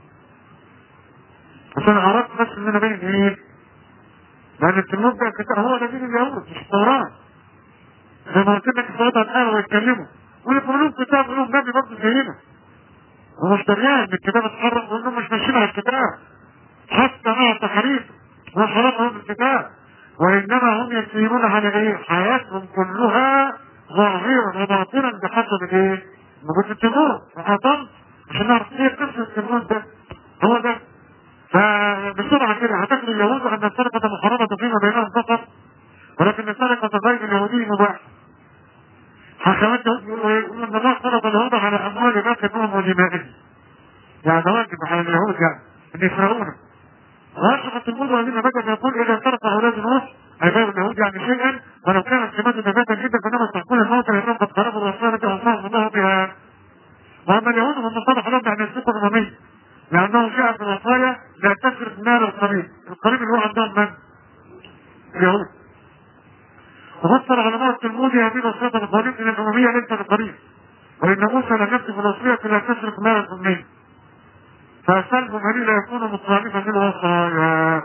عشان عرفت بس ان انا بين ايه؟ لان التلمود ده كتاب هو نبي اليهود مش التوراه. زي ما قلت لك الصلاه الان ويتكلموا ويقولون كتاب لهم نبي برضه زينا. ومش دريان بالكتاب اتحرك وانهم مش ماشيين على الكتاب حتى مع التحريف وحرقهم بالكتاب، وانما هم يسيرون على ايه؟ حياتهم كلها ظاهرا وباطنا بحسب الايه؟ نبوة التلمود. وحطم عشان نعرف ايه قصه التلمود ده. هو ده. فبسرعه كده هتاكل اليهود ان السرقه محرمه فيما بينهم فقط، ولكن السرقه غير اليهودي مباح. حكمت يقولوا ايه؟ يقولوا ان الله فرض الهدى على اموال الناس منهم ودمائهم. يعني واجب على اليهود يعني ان يسرقونا. واشرف التلمود الذين بدأ يقول اذا سرق اولاد نوح اي غير اليهود يعني شيئا ولو كانت سمات نباتا جدا فانما تحكون الموت لانهم قد خربوا الرسالة واصابوا الله بها. واما اليهود هم صرح لهم يعني السوق الاممي لانه جاء في الوصايا لا تسرق مال القريب. القريب اللي هو عندهم من؟ اليهود. وفسر علماء التلمود هذه الوصية القريب ان الاممية ليس بقريب، وان موسى لم يكتب الوصية لا تسرق مال الاممي، فسلب مالي لا يكون مخالفا للوصايا.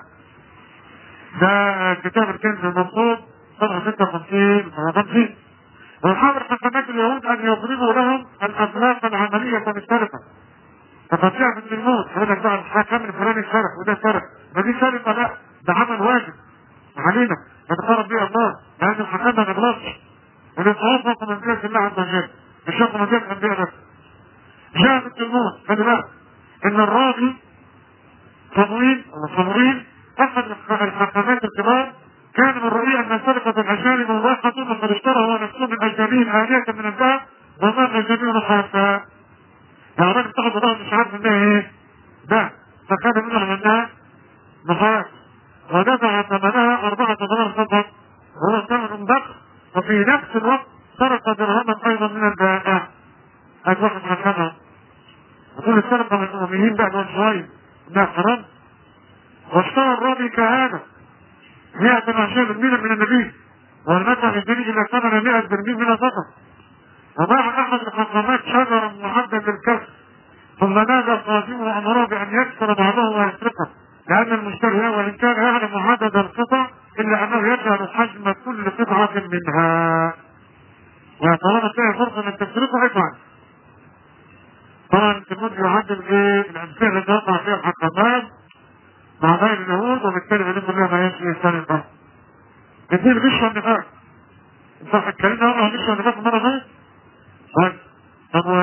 ده كتاب الكنز المنصوب صفحة ستة وخمسين وخمسين. ويحاول حكمات اليهود ان يضربوا لهم الاخلاق العملية بالسرقة. فقد جاء في التلمود يقول لك بقى الحكم الفلاني سرق وده سرق، ما دي سرقة لا، ده عمل واجب علينا نتقرب به الله، لان الحكم ما نغلطش ونتوافق من جهة الله عز وجل مش من جهة الانبياء بس. جاء في التلمود خلي بالك ان الراضي صمويل صمويل احد الحكامات الكبار كان من رأيه ان سرقة الاجانب مباحة وقد اشترى هو نفسه من اجانبه آلية من الذهب وما اجانبه نحاسا. يعني الراجل تاخد الله مش عارف انها ايه؟ ده فكان منها انها نحاس ودفع ثمنها أربعة دولار فقط وهو ثمن ضخم، وفي نفس الوقت سرق درهما ايضا من البائع. هذا واحد حكمها يقول السرقة من الأمميين بعد شوية انها حرام. واشترى الراضي كهانة مئة وعشرين برميلا من النبي والمتع يجري الى ثمن مئة برميل من الفقر. وباع احد الحكامات شجرا محددا للكسر ثم نادى قاسمه وامره بان يكسر بعضه ويسرقه لان المشتري وان كان يعلم عدد القطع الا انه يجهل حجم كل قطعة منها. وطالما فيها فرصة انك تسرقه افعل. طبعا التلمود يعدل ايه الامثله اللي تقع فيها الحكامات مع غير اليهود، وبالتالي علم الله ما يمشي السرقة. كتير غش والنفاق. صح الكلام ده والله غش والنفاق مرة ثانية؟ طيب طب و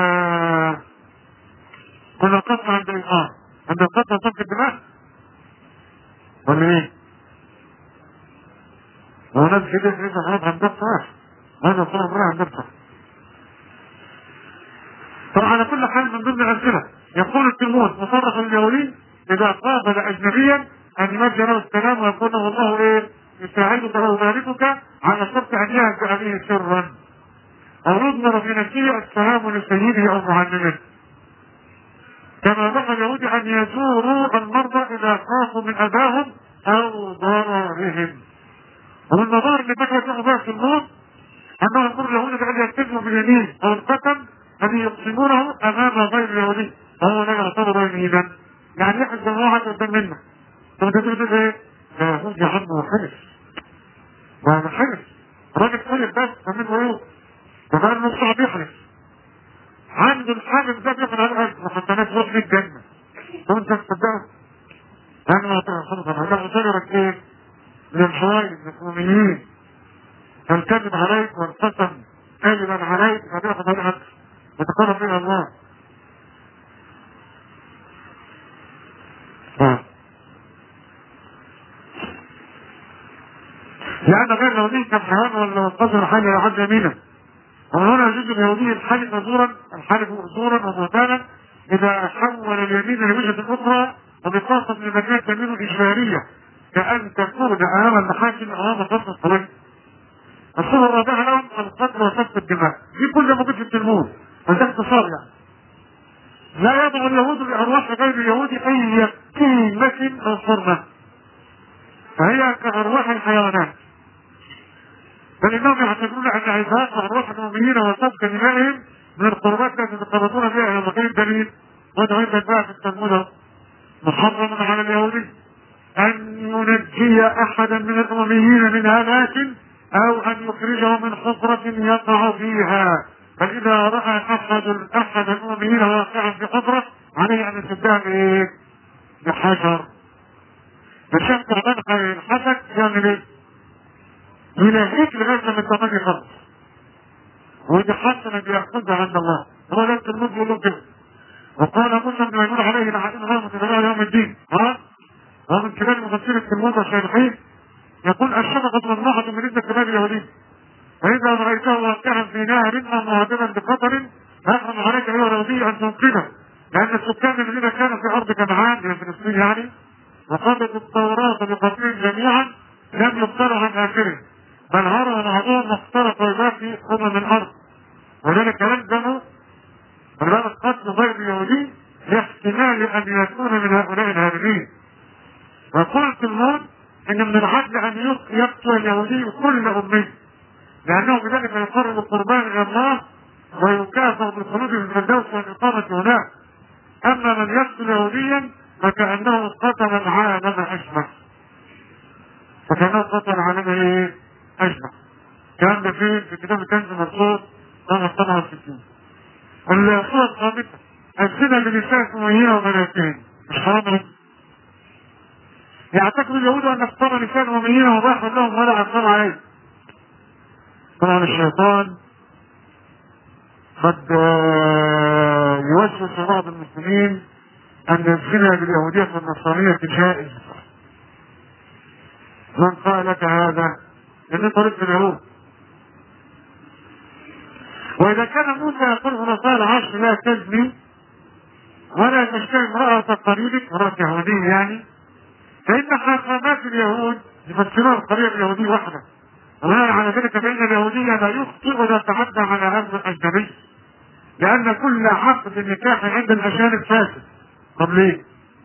كنا قطع عند الإنقاذ عند القطع صفك الدماء ولا ايه؟ هو ناس كده في حالات عندها صح هذا صار امرأة عندها. طبعا على كل حال من ضمن الأمثلة يقول التلمود مصرح اليهودي إذا قابل أجنبيا أن يمد له السلام ويقول له والله إيه يساعدك ويباركك على شرط أن يهدأ به سرا أو يضمر في نفسه السلام لسيده أو معلمه. كما بقى اليهود أن يزوروا المرضى إذا خافوا من أذاهم أو ضررهم. ومن المظاهر اللي بقت له بها في النور أنه يقول اليهود بأن يلتزموا باليمين أو القسم الذي يقسمونه أمام غير اليهودي فهو لا يعتبر يمينا. يعني يحد جماعة قدام منا ثم تقول ايه؟ لا يهود يا عم حلف وانا حلف راجل حلف بس فمن عيوب فقال له الصعب يحلف عنده الحلف ده بيقرأ الأرض وحتى ناس روح للجنة طب انت تصدقوا؟ انا ما تصدق انا شجرة ايه؟ من الحوائج الاسلاميين فالكذب عليك والقسم كذبا عليك فتاخذ الحق وتقرب الى الله. لأن غير اليهودي كالحيوان ولا قدر حاجة يعد يمينا. وهنا يجوز اليهودي الحالف زورا الحالف زورا وبهتانا إذا حول اليمين لوجهة أخرى وبخاصة لمكان يمينه إجبارية كأن تكون أمام المحاكم أمام قصر الصلاة. الصورة الرابعة لهم القتل وسفك الدماء. دي كل موجود في التلمود وده اختصار يعني. لا يضع اليهود لأرواح غير اليهود أي قيمة أو حرمة فهي كأرواح الحيوانات. بل انهم يعتبرون ان عباد وارواح المؤمنين وسفك دمائهم من القربات التي يتقربون بها الى مكان دليل وده عند بقى في التلمود محرم على اليهودي ان ينجي احدا من الامميين من هلاك او ان يخرجه من حفرة يقع فيها. فاذا راى احد احد الامميين واقعا في حفرة عليه ان يسدها بايه؟ بحجر. فالشيخ تعبان الحسد يعمل ايه؟ يلاقيك لغاية لما التمني خلص ودي حسنة بيأخذها عند الله. هو لا التلمود يقول له كده وقال موسى بن ميمون عليه لعائل الله متبرع يوم الدين ها هو من كبار مفسير التلمود والشارحين يقول الشفقة ممنوحة من إذن كبار اليهودين فإذا رأيته واقعا في نهر أو مهددا بخطر فيحرم عليك أيها اليهودي أن تنقذه لأن السكان الذين كانوا في أرض كنعان في فلسطين يعني وقضت التوراة بقتلهم جميعا لم يقتلوا عن آخره بل هروا بعضهم واخترقوا باقي أمم الأرض وذلك يلزم بل قتل غير اليهودي لاحتمال أن يكون من هؤلاء الهاربين. وقلت الموت إن من العدل أن يقتل اليهودي كل أمي لأنه بذلك يقرب القربان إلى الله ويكافئ بالخلود في الفردوس والإقامة هناك. أما من يقتل يهوديا فكأنه قتل العالم أجمع فكأنه قتل العالم إيه؟ أجمع. كان ده فين في كتاب كنز مرصود سنة سبعة وستين. الصورة الخامسة الزنا لنساء أميين وبناتين مش حرام. يعتقد اليهود أن اختار نساء أميين وباح لهم ولا عقاب عليه. طبعا الشيطان قد يوسوس بعض المسلمين أن الزنا باليهودية والنصرانية جائز. من قال لك هذا؟ لأن طريق اليهود. وإذا كان موسى يقول خلفاء العشر لا تزني ولا تشتري امرأة قريبك امرأة يهودية يعني فإن حاكمات اليهود يفسرون القرية اليهودية وحده وبناء على ذلك فإن اليهودية لا يخطئ إذا تعدى على عرض الأجنبي لأن كل عقد نكاح عند الأجانب فاسد. طب ليه؟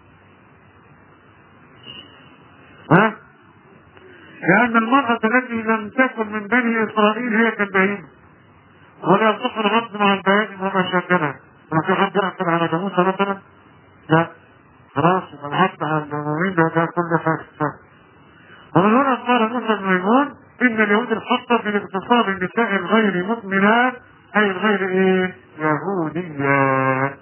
ها؟ لأن المرأة التي لم تكن من بني إسرائيل هي كالبهيمة ولا يصح العبد مع البهائم وما شاكلها. ما في حد يعقد على جاموسة مثلا؟ لا خلاص العبد على المؤمنين ده ده كله فاسد. ومن هنا قال موسى بن ميمون إن اليهود الحق من اغتصاب النساء الغير مؤمنات أي الغير إيه؟ يهوديات.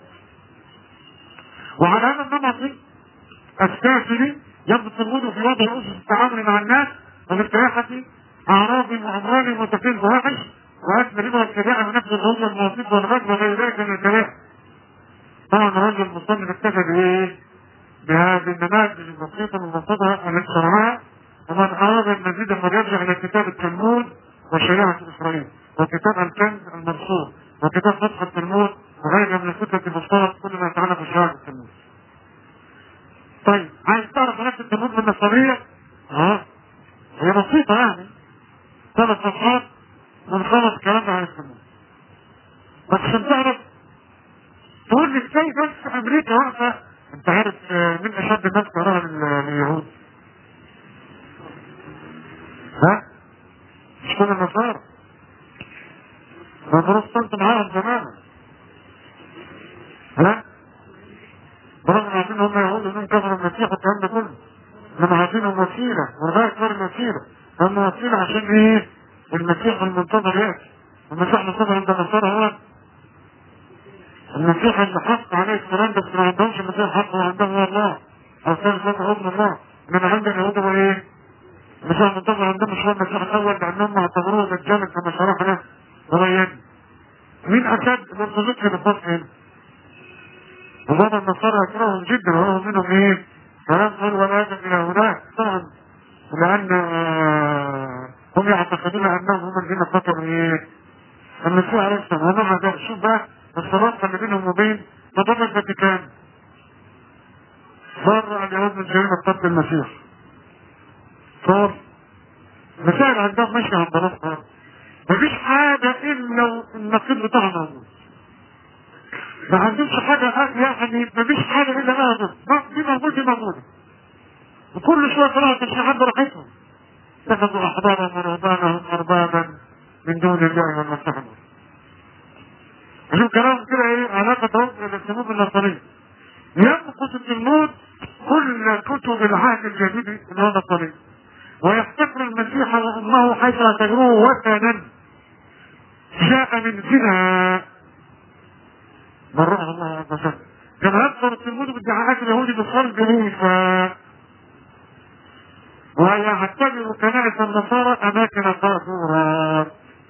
وعلى هذا النمط السافلي يضبط الوضوء في وضع أسس التعامل مع الناس وبالتلاحة أعراضهم وأموالهم وتفعيل فواحش وأكبر ربا الكبائر ونفس الظلم والمواصيب والغد وغير ذلك من الكبائر. طبعا الرجل المصنف اكتفى بإيه؟ بهذه النماذج البسيطة المبسطة التي شرعها. ومن أراد المزيد فليرجع إلى كتاب التلمود وشريعة إسرائيل وكتاب الكنز المرصود وكتاب فتح التلمود وغيرها من الكتب المشتركة كل ما يتعلق بشريعة التلمود. طيب عايز تعرف نفس التلمود بالنصرية؟ ها هي بسيطة يعني ثلاث صفحات من خمس كلام عن التلمود. بس عشان تعرف تقول لي ازاي بس أمريكا واقفة. أنت عارف من أشد الناس كراهة لليهود؟ ها؟ مش كل النصارى. ما فرصت معاهم زمان. ها؟ برغم عارفين هم يهود انهم كفروا المسيح والكلام ده كله. انما عارفينهم وسيلة ولغاية صار الوسيلة. هم وسيلة عشان ايه؟ المسيح المنتظر يأتي. المسيح المنتظر عند النصارى هو المسيح اللي حق عليه الكلام ده، بس ما عندهمش المسيح حق وعندهم الله او ثالثة ابن الله. انما عند اليهود هو ايه؟ المسيح منتظر عندهم شوية المسيح الاول لانهم اعتبروه دجالا كما شرحنا وبينا. مين اشد الارثوذكس بالضبط هنا؟ وبعض النصارى يكرههم جدا وهو منهم ايه؟ فينظر ولا يجب الى هناك طبعا، لان هم يعتقدون انهم هم الذين قتلوا ايه؟ المسيح عليه السلام. ومع ذلك شوف بقى الصراط اللي بينهم وبين مضر الفاتيكان. بر اليهود من جريمة قتل المسيح. صار مسائل عندهم ماشية عند ربها. مفيش حاجة الا النقيض بتاعنا موجود. ما عندهمش حاجة يعني مفيش حاجة الا موجود. دي موجود دي موجودة. وكل شوية طلعت تشريحات براحتهم. اتخذوا احبارهم ورهبانهم اربابا من دون الله والمسيح. شوف كلام كده ايه علاقة بالسموم النصرية. ينقص التلمود كل كتب العهد الجديد اللي هو النصري، ويفتكر المسيح وامه حيث اعتبروه وثنا جاء من زنا برأه الله عز وجل. كما يذكر التلمود بادعاءات اليهود بصلب عيسى، ويعتبر كنائس النصارى اماكن قاذورات.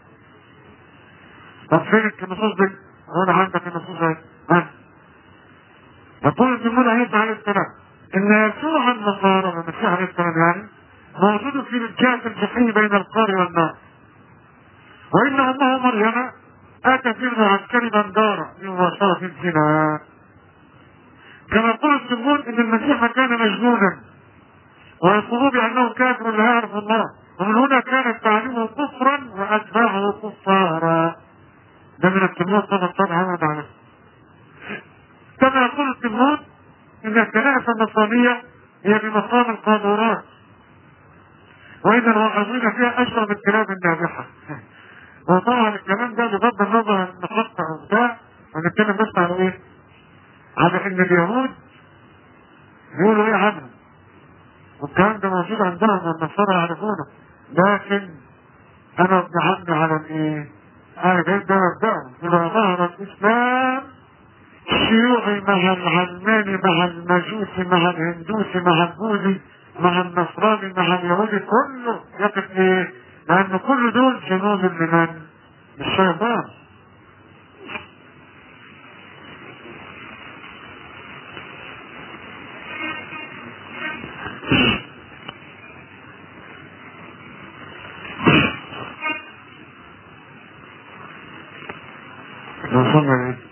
طب فين النصوص دي؟ هنا عندك النصوص اهي. ها يقول التلمود عيسى عليه السلام ان يسوع النصارى والمسيح عليه السلام يعني موجود في الجهة الجحيم بين القار والنار، وان امه مريم اتى في المعسكر بندارة لمباشرة الزنا. كما يقول التلمود ان المسيح كان مجنونا ويقولون بانه كافر لا يعرف الله، ومن هنا كانت تعليمه كفرا واتباعه كفارا. ده من التلمود طبعا طبعا عليه. كما يقول التلمود ان الكنائس النصرانية هي بمقام القاذورات، وان الواعظين فيها اشرب الكلاب النابحة. وطبعا الكلام ده بغض النظر عن نقطة او ده، هنتكلم بس على ايه؟ على ان اليهود بيقولوا ايه عنهم، والكلام ده موجود عندهم والنصارى يعرفونه. لكن انا ابن عمي على الايه؟ انا جاي ده مبدأهم اذا ظهر الاسلام الشيوعي مع العلماني مع المجوسي مع الهندوسي مع البوذي مع النصراني مع اليهودي كله يقف ايه؟ لان كل دول جنود لمن؟ الشيطان. وصلنا ايه؟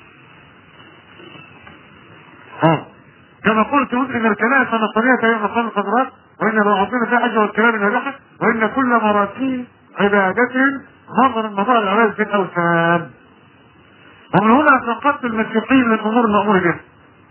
ها كما قلت ان الكنائس النصرانية هي مقام القدرات، وان الواعظين فيها اجر الكلام النابحة، وان كل مراسيم عبادتهم نظر مظاهر العبادة في الاوثان. ومن هنا فقدت المسيحيين للامور المأمور بها.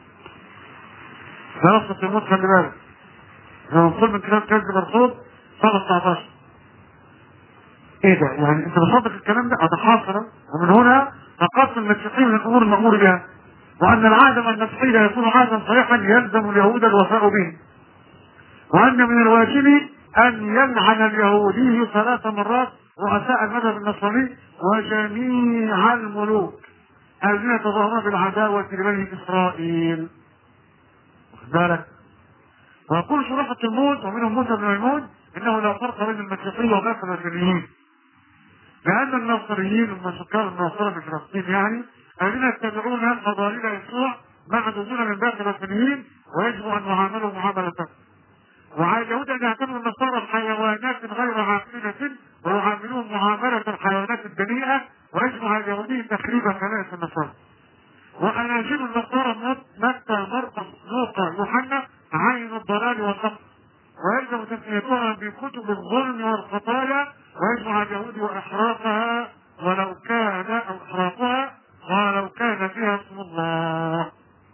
ده نص التلمود خلي بالك. نقول من كلام كذب مرصود صفحة تسعتاشر. ايه ده؟ يعني انت بتصدق الكلام ده؟ ده حاصل. ومن هنا فقدت المسيحيين للامور المأمور بها، وأن العهد المسيحي يكون عهدا صحيحا يلزم اليهود الوفاء به، وأن من الواجب أن يلعن اليهودي ثلاث مرات رؤساء المذهب النصراني وجميع الملوك الذين يتظاهرون بالعداوة لبني إسرائيل. واخد بالك؟ ويقول شروح التلمود ومنهم موسى بن ميمون إنه لا فرق بين المسيحيين وبين النصرانيين، لأن النصريين هم سكان النصارى في فلسطين يعني الذين يتبعون فضائل يسوع معدودون من باقي الوثنيين ويجب ان نعاملهم معاملتهم. وعلى اليهود ان يعتبروا النصارى حيوانات غير عاقلة ويعاملوهم معاملة الحيوانات الدنيئة، ويجب على اليهوديين تخريب كنائس النصارى. واناجيل النصارى متى مرقس لوقا يوحنا عين الضلال والنقص، ويلزم تسميتها بكتب الظلم والخطايا، ويجب على اليهود واحراقها ولو كان او احراقها ولو كان فيها اسم الله.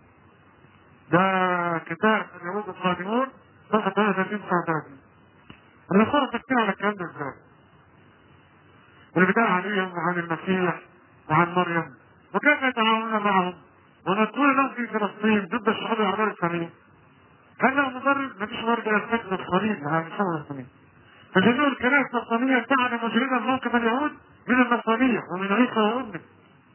ده كتاب اليهود القادمون صفحة ثلاثة وثلاثين تسعة وثلاثين. النصارى تكتين على الكلام ده ازاي؟ والبداية عليهم وعن المسيح وعن مريم، وكيف يتعاونون معهم ونقول لهم في فلسطين ضد الشعوب العربية الإسلامية. هل له مبرر؟ مفيش مبرر إلى الفكر الصليب لهذه الشعوب الإسلامية. فجميع الكنائس النصرانية تعلم مجردا موقف اليهود من النصرانية ومن عيسى وأمه.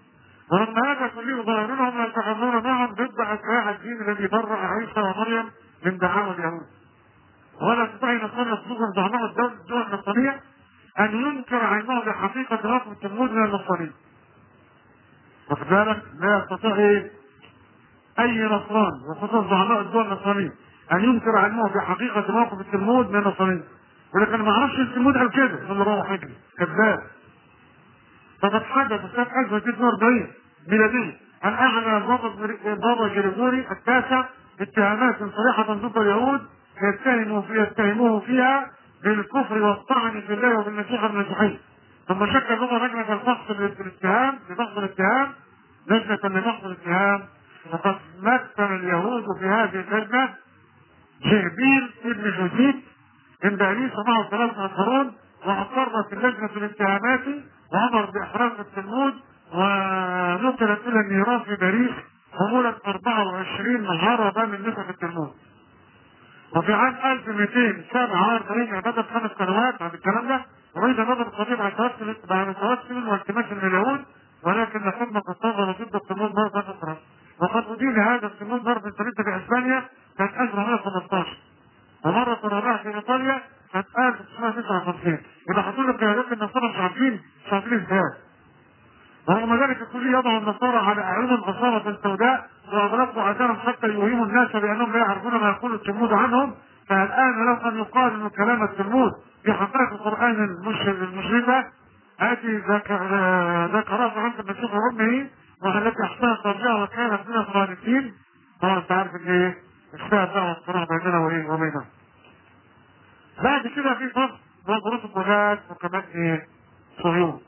ورغم هذا كله ظاهرهم يتعاملون معهم ضد أتباع الدين الذي برأ عيسى ومريم من دعاوى اليهود. ولا تستطيع نصارى خصوصا زعماء الدول النصرانية أن ينكر علمه بحقيقة رقم التلمود من النصرانية. واخد بالك؟ لا يستطيع إيه؟ أي نصران وخصوصا زعماء الدول النصرانية أن ينكر علمه بحقيقة موقف التلمود من النصرانية. ولكن ما عرفش التلمود قال كده من اللي روح يجري كذاب. فقد حدث سنة ألف وتسعمائة وأربعين ميلادية أن أعلن بابا جريجوري التاسع اتهامات صريحة ضد اليهود يتهموا فيها يتهموه فيها بالكفر والطعن في الله وبالمسيح المسيحي. ثم شكل لغة لجنة الفحص للاتهام لفحص الاتهام لجنة لفحص الاتهام. وقد مثل اليهود في هذه اللجنة جهبيل ابن جوزيف من باريس ومعه ثلاثة آخرون، وأقرت اللجنة الاتهامات وأمر بإحراق التلمود ونقلت إلى النيران في باريس حمولة أربعة وعشرين هربا من نسخ التلمود. وفي عام ألف ومئتين وسبعة وأربعين اعتدت خمس سنوات بعد الكلام ده وريد نظر الخطيب على توسل والتماس من اليهود، ولكن الحكم قد صدر ضد التلمود مرة أخرى. وقد أدين هذا التلمود مرة ثالثة في إسبانيا سنة ألف وتسعمائة وخمسة عشر ومرة رابعة في إيطاليا سنة ألف وتسعمائة وتسعة وخمسين. يبقى حصول قيادات النصارى مش عارفين مش عارفين ازاي. ورغم ذلك الكل يضع النصارى على أعينهم عصابة سوداء وأغلقوا آذانهم حتى يوهموا الناس بأنهم لا يعرفون ما يقول التلمود عنهم. فالآن لو أن يقال أن كلام التلمود في حقائق القرآن المشرفة هذه ذكرات عند المسيح وأمه والتي أحسنت ترجعها وكانت من الخالدين. طبعا أنت عارف إن إيه إخفاء دعوة الصراع بيننا وإيه وبينهم. بعد كده في فرق بين دروس البلاد وكمان إيه صهيون.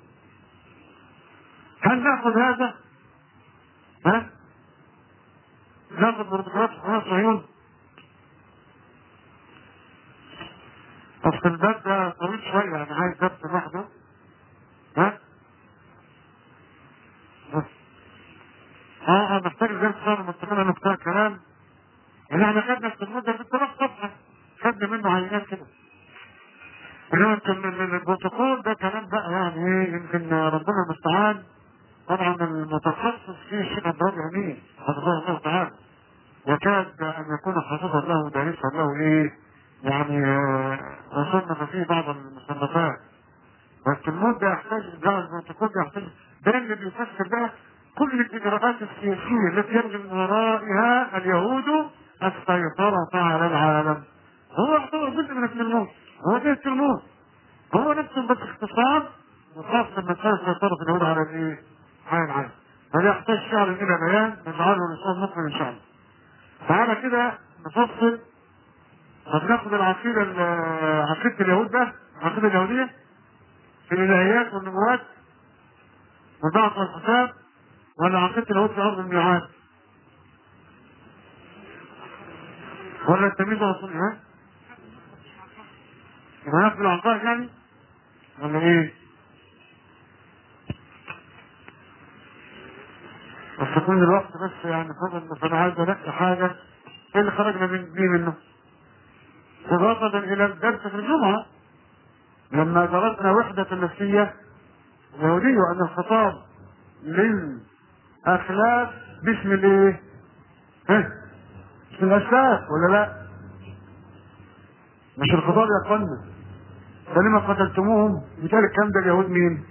هل نأخذ هذا؟ ها؟ نأخذ بروتوكولات صهيون؟ أصل الباب ده طويل شوية يعني عايز درس لوحده. ها؟ بس اه اه محتاج درس صار مستقل نختار كلام. يعني احنا خدنا التلمود ده في ثلاث صفحة خدنا منه عينات كده. انما البروتوكول ده كلام بقى يعني ايه يمكن ربنا المستعان. طبعا المتخصص فيه الشيخ عبد الرب الأمين حفظه الله تعالى وكاد ان يكون حافظا له ودارسا له ايه يعني وصنف فيه بعض المصنفات. والتلمود ده يحتاج جعل البروتوكول ده يحتاج ده اللي بيفسر بقى كل الاجراءات السياسيه التي يرجع من ورائها اليهود السيطره على العالم. هو يعتبر جزء من التلمود. هو ده التلمود هو نفسه بس اختصار وخاص مسائل سيطره اليهود على الايه؟ على العالم. فده يحتاج فعلا الى بيان نجعله للانسان مقبل ان شاء الله. تعالى كده نفصل. طب ناخد العقيده عقيده اليهود ده العقيده اليهوديه في الالهيات والنبوات والبعث والحساب ولا عقيده اليهود في ارض الميعاد ولا التمييز والصلح؟ ها؟ يبقى ناخد العقائد يعني ولا ايه؟ بس يكون الوقت بس يعني فضل فانا عايز انقي حاجه ايه اللي خرجنا من دي منه. إضافة إلى الدرس في الجمعة لما درسنا وحدة النفسية اليهودية وأن الخطاب للأخلاق باسم الإيه؟ ها؟ باسم الأسلاف ولا لا؟ مش الخطاب يا أخوانا. فلما قتلتموهم مثال الكلام ده اليهود مين؟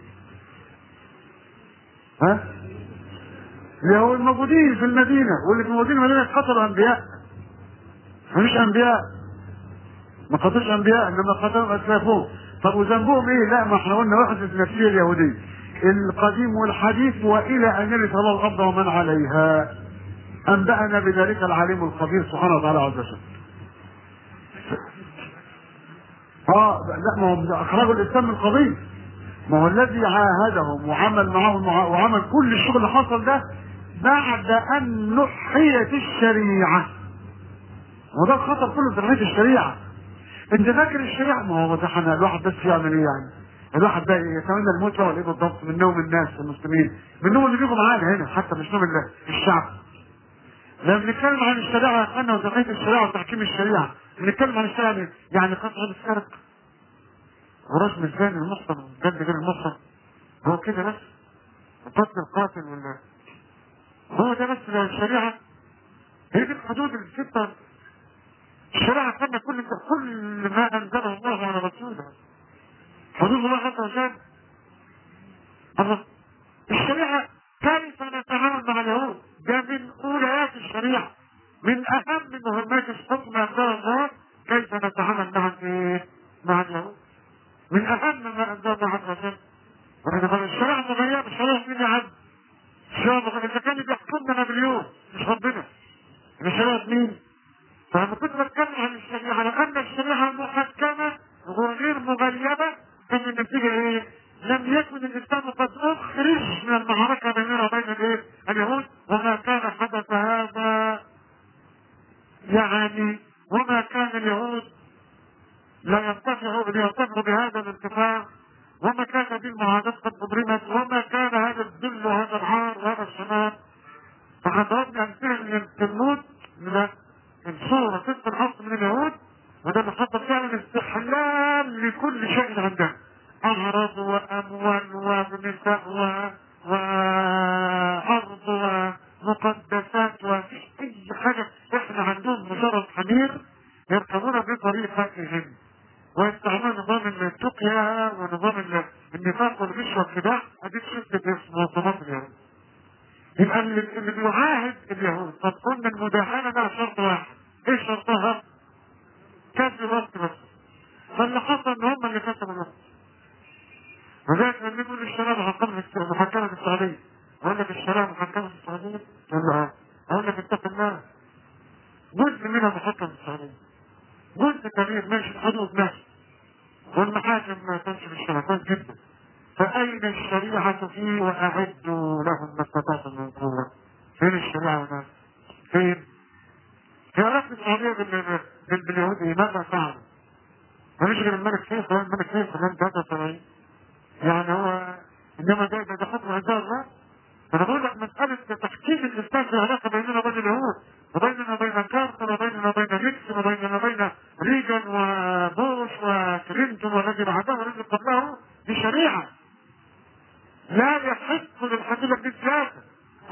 ها؟ اليهود موجودين في المدينة واللي في المدينة المدينة قتلوا أنبياء. مش أنبياء ما قتلوش انبياء انما قتلوا اسلافهم. طب وذنبهم ايه؟ لا ما احنا قلنا وحده النفسيه اليهوديه القديم والحديث والى ان يرث الله الارض ومن عليها. انبانا بذلك العليم الخبير سبحانه وتعالى عز وجل. اه لا ما هو اخرجوا الاسلام من القضيه. ما هو الذي عاهدهم وعمل معهم وعمل كل الشغل اللي حصل ده بعد ان نحيت الشريعه. وده الخطر كله في تنحيه الشريعه. انت فاكر الشريعه؟ ما هو ده احنا الواحد بس يعمل ايه يعني؟ الواحد ده يتمنى الموت ولا ايه بالضبط؟ منهم الناس المسلمين منهم اللي بيجوا معانا هنا حتى مش نوم الشعب. لما بنتكلم عن الشريعه يا اخوانا وتنحيه الشريعه وتحكيم الشريعه بنتكلم عن الشريعه يعني قطع السرق ورسم الزاني المحصن والجد غير المحصن هو كده بس قتل القاتل ولا هو ده بس الشريعة، هي دي الحدود الستة. الشريعة كان كل كل ما أنزله الله على رسوله حدود الله عز وجل. الله الشريعة كيف نتعامل مع اليهود؟ ده من أولويات الشريعة، من أهم مهمات الحكم عند الله كيف نتعامل مع مع اليهود، من أهم ما أنزل الله عز وجل. ولكن الشريعة تغير، الشريعة مين يا عم؟ الشريعة إذا كان بيحكمنا باليوم مش ربنا، الشريعة مين؟ فلما كنت بتكلم عن الشريعة لأن الشريعة محكمة وغير مغيبة، كان النتيجة إيه؟ لم يكن الإسلام قد أخرج من المعركة بيننا وبين الإيه؟ اليهود، وما كان حدث هذا يعني، وما كان اليهود لا ينتفعوا لينتفعوا بهذا الانتفاع، وما كان هذه المعاهدات قد أبرمت، وما كان هذا الذل وهذا العار وهذا الشمال. فحضرنا أمثلة من التلمود من صورة ست الأصل من اليهود، وده اللي حصل فعلا استحلال لكل شيء عندنا، أعراض وأموال ونساء وأرض ومقدسات وأي حاجة. إحنا عندهم مجرد حمير يركبون بطريقتهم ويستعملون نظام التقيا ونظام النفاق والغش والخداع. هذه شدة مواصفات اليهود. يبقى اللي بيعاهد اليهود قد قلنا المداهنة ده شرط واحد، ايه شرطها؟ كسب الوقت بس. فاللي حصل ان هم اللي كسبوا الوقت. وذلك لما يقول الشراب محكمة في السعودية، اقول لك الشراب محكمة في السعودية ولا اقول لك اتق الله، جزء منها محكمة في السعودية، جزء كبير ماشي الحدود ماشي، والمحاكم ما تمشي بالشركات جدا. فأين الشريعة فيه؟ وأعدوا لهم ما استطعتم من قوة. فين الشريعة هناك؟ فين؟ في علاقة السعودية باليهود ماذا فعلوا؟ ماليش غير الملك فيصل، الملك فيصل لم ثلاثة وسبعين، يعني هو إنما ده ده حكم عند الله. أنا بقول لك مسألة تحكيم الإسلام في علاقة بيننا وبين اليهود، وبيننا وبين كارتر، وبيننا وبين نيكسون، وبيننا وبين ريجن وبوش وكلينتون والذي بعده والذي قبله، دي شريعة. لا يحق للحديث دي السياسة.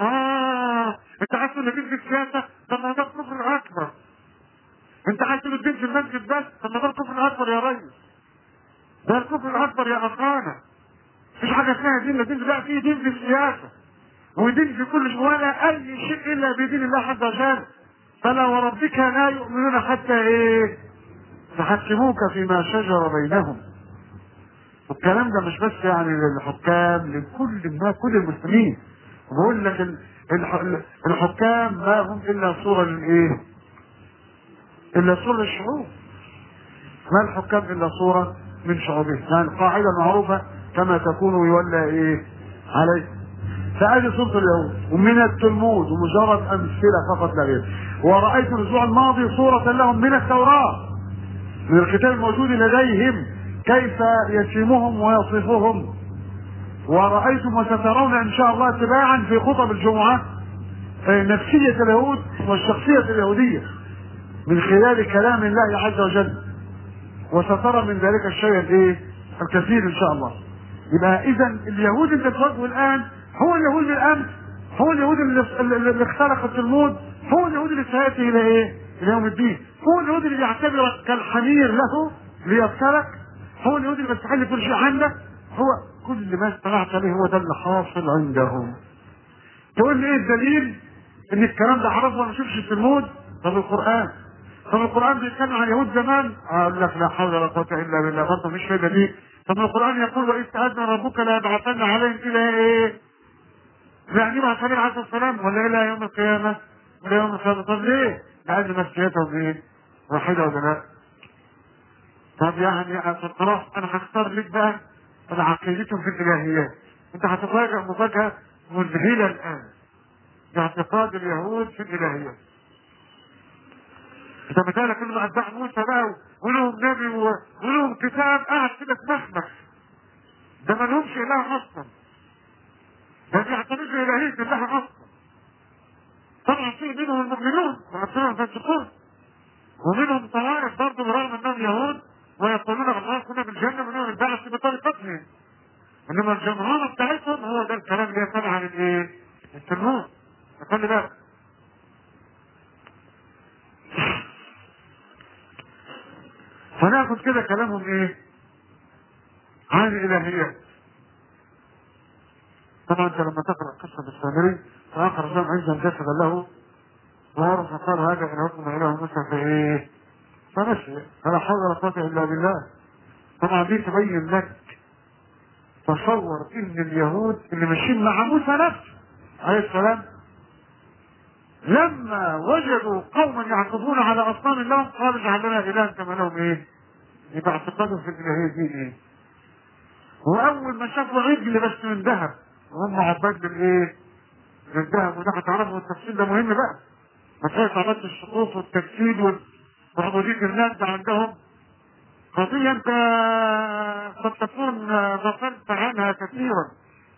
آه أنت عايز تقول الدين في السياسة؟ طب ما ده الكفر الأكبر. أنت عايز تقول الدين في المسجد بس؟ طب ما ده الكفر الأكبر يا ريس. ده الكفر الأكبر يا أخوانا. مفيش حاجة اسمها دين، الدين لا، فيه دين في السياسة ودين في كل شيء، ولا أي شيء إلا بدين الله عز وجل. فلا وربك لا يؤمنون حتى إيه؟ يحكموك فيما شجر بينهم. والكلام ده مش بس يعني للحكام، لكل الناس، كل المسلمين. وبقول لك الحكام ما هم الا صورة للايه؟ الا صورة للشعوب. ما الحكام الا صورة من شعوبهم، يعني قاعدة معروفة كما تكون يولى ايه عليه. فهذه صورة اليهود ومن التلمود، ومجرد امثلة فقط لا غير. ورأيت الاسبوع الماضي صورة لهم من التوراة، من الكتاب الموجود لديهم، كيف يشتمهم ويصفهم. ورأيتم وسترون ان شاء الله تباعا في خطب الجمعة نفسية اليهود والشخصية اليهودية من خلال كلام الله عز وجل، وسترى من ذلك الشيء الايه الكثير ان شاء الله. يبقى اذا اليهود اللي تواجهه الان هو اليهود الامس، هو اليهود اللي, اللي اخترق التلمود، هو اليهود اللي سياتي الى ايه؟ الى يوم الدين. هو اليهود اللي يعتبرك كالحمير له ليبتلك، هو اليهود اللي بيستحل كل شيء عنده. هو كل ما اطلعت عليه هو ده اللي حاصل عندهم. تقول لي ايه الدليل ان الكلام ده عرفه وما شوفش التلمود؟ طب القران، طب القران بيتكلم عن اليهود زمان، اقول لك لا حول ولا قوه الا بالله، برضه مش فايده دليل. طب القران يقول واذ تأذن ربك لا يبعثن عليهم الى ايه؟ يعني يبعث عليه عليه السلام ولا الى يوم القيامه ولا يوم القيامه؟ طب ليه؟ لان مسيحتهم ايه؟ واحده ولا لا؟ طب يعني خلاص انا هختار لك بقى عقيدتهم في الالهيات. انت هتفاجئ مفاجاه مذهله الان باعتقاد اليهود في الالهيات. انت مثلا كل ما اتباع موسى بقى ولهم نبي ولهم كتاب قاعد كده تمخمخ، ده ما لهمش اله اصلا، ده بيعتمدوا الهيه الله اصلا. طبعا في منهم المؤمنون وربنا الفاسقون، ومنهم طوائف برضه برغم انهم يهود ويقولون الله كنا بالجنه ومنهم البعث بطريقتهم، انما الجمهور بتاعتهم هو ده الكلام اللي يطلع عن الايه؟ التلمود. خلي بالك. فناخد كده كلامهم ايه؟ عن الالهيات. طبعا انت لما تقرا قصه السامري فاخر جمع عزا جسد له وعرف قال هذا الحكم اله موسى في ايه؟ فنسي فلا حول ولا قوه الا بالله. طبعا دي تبين لك تصور ان اليهود اللي ماشيين مع موسى نفسه عليه السلام لما وجدوا قوما يعكفون على اصنام لهم قالوا اجعل لنا الها كما لهم ايه؟ يبقى اعتقادهم في الالهيه دي ايه؟ واول ما شافوا عجل بس من ذهب وهم عباد بالايه؟ بالذهب. وده هتعرفوا التفصيل ده مهم بقى. مسألة عبادة السقوط والتجسيد وعبودية الناس عندهم قضية انت قد تكون غفلت عنها كثيرا.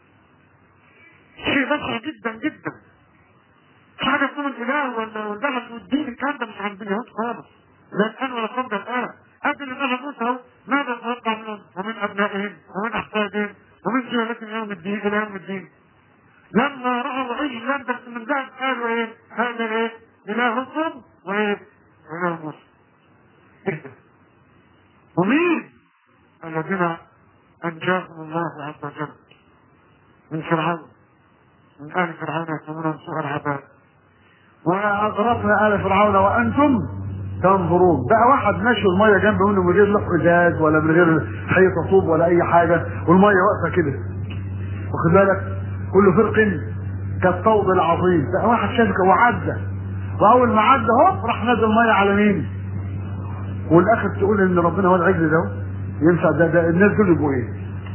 شيء بشع جدا جدا. مش حاجة اسمها الاله ولا والبلد والدين الكلام ده مش عند اليهود خالص. لا الان ولا قبل الان. قبل ما موسى ماذا توقع منهم ومن ابنائهم ومن احفادهم ومن سلالتهم يوم الدين الى يوم الدين. لما رأوا عجلا بس من ذلك قالوا ايه؟ هذا ايه؟ الهكم وايه؟ اله موسى. ايه ده؟ ومين الذين انجاهم الله عز وجل من فرعون من آل فرعون يسمونهم سوء العذاب وأغرقنا آل فرعون وأنتم تنظرون. بقى واحد ماشي والمية جنبه منه من غير لوح ازاز ولا من غير حيطة طوب ولا أي حاجة والمية واقفة كده. واخد بالك؟ كل فرق كالطود العظيم. بقى واحد شافك وعدى وأول ما عدى اهو راح نازل مية على مين؟ والآخر تقول إن ربنا هو العجل ده ينفع ده, ده الناس دول يبقوا إيه؟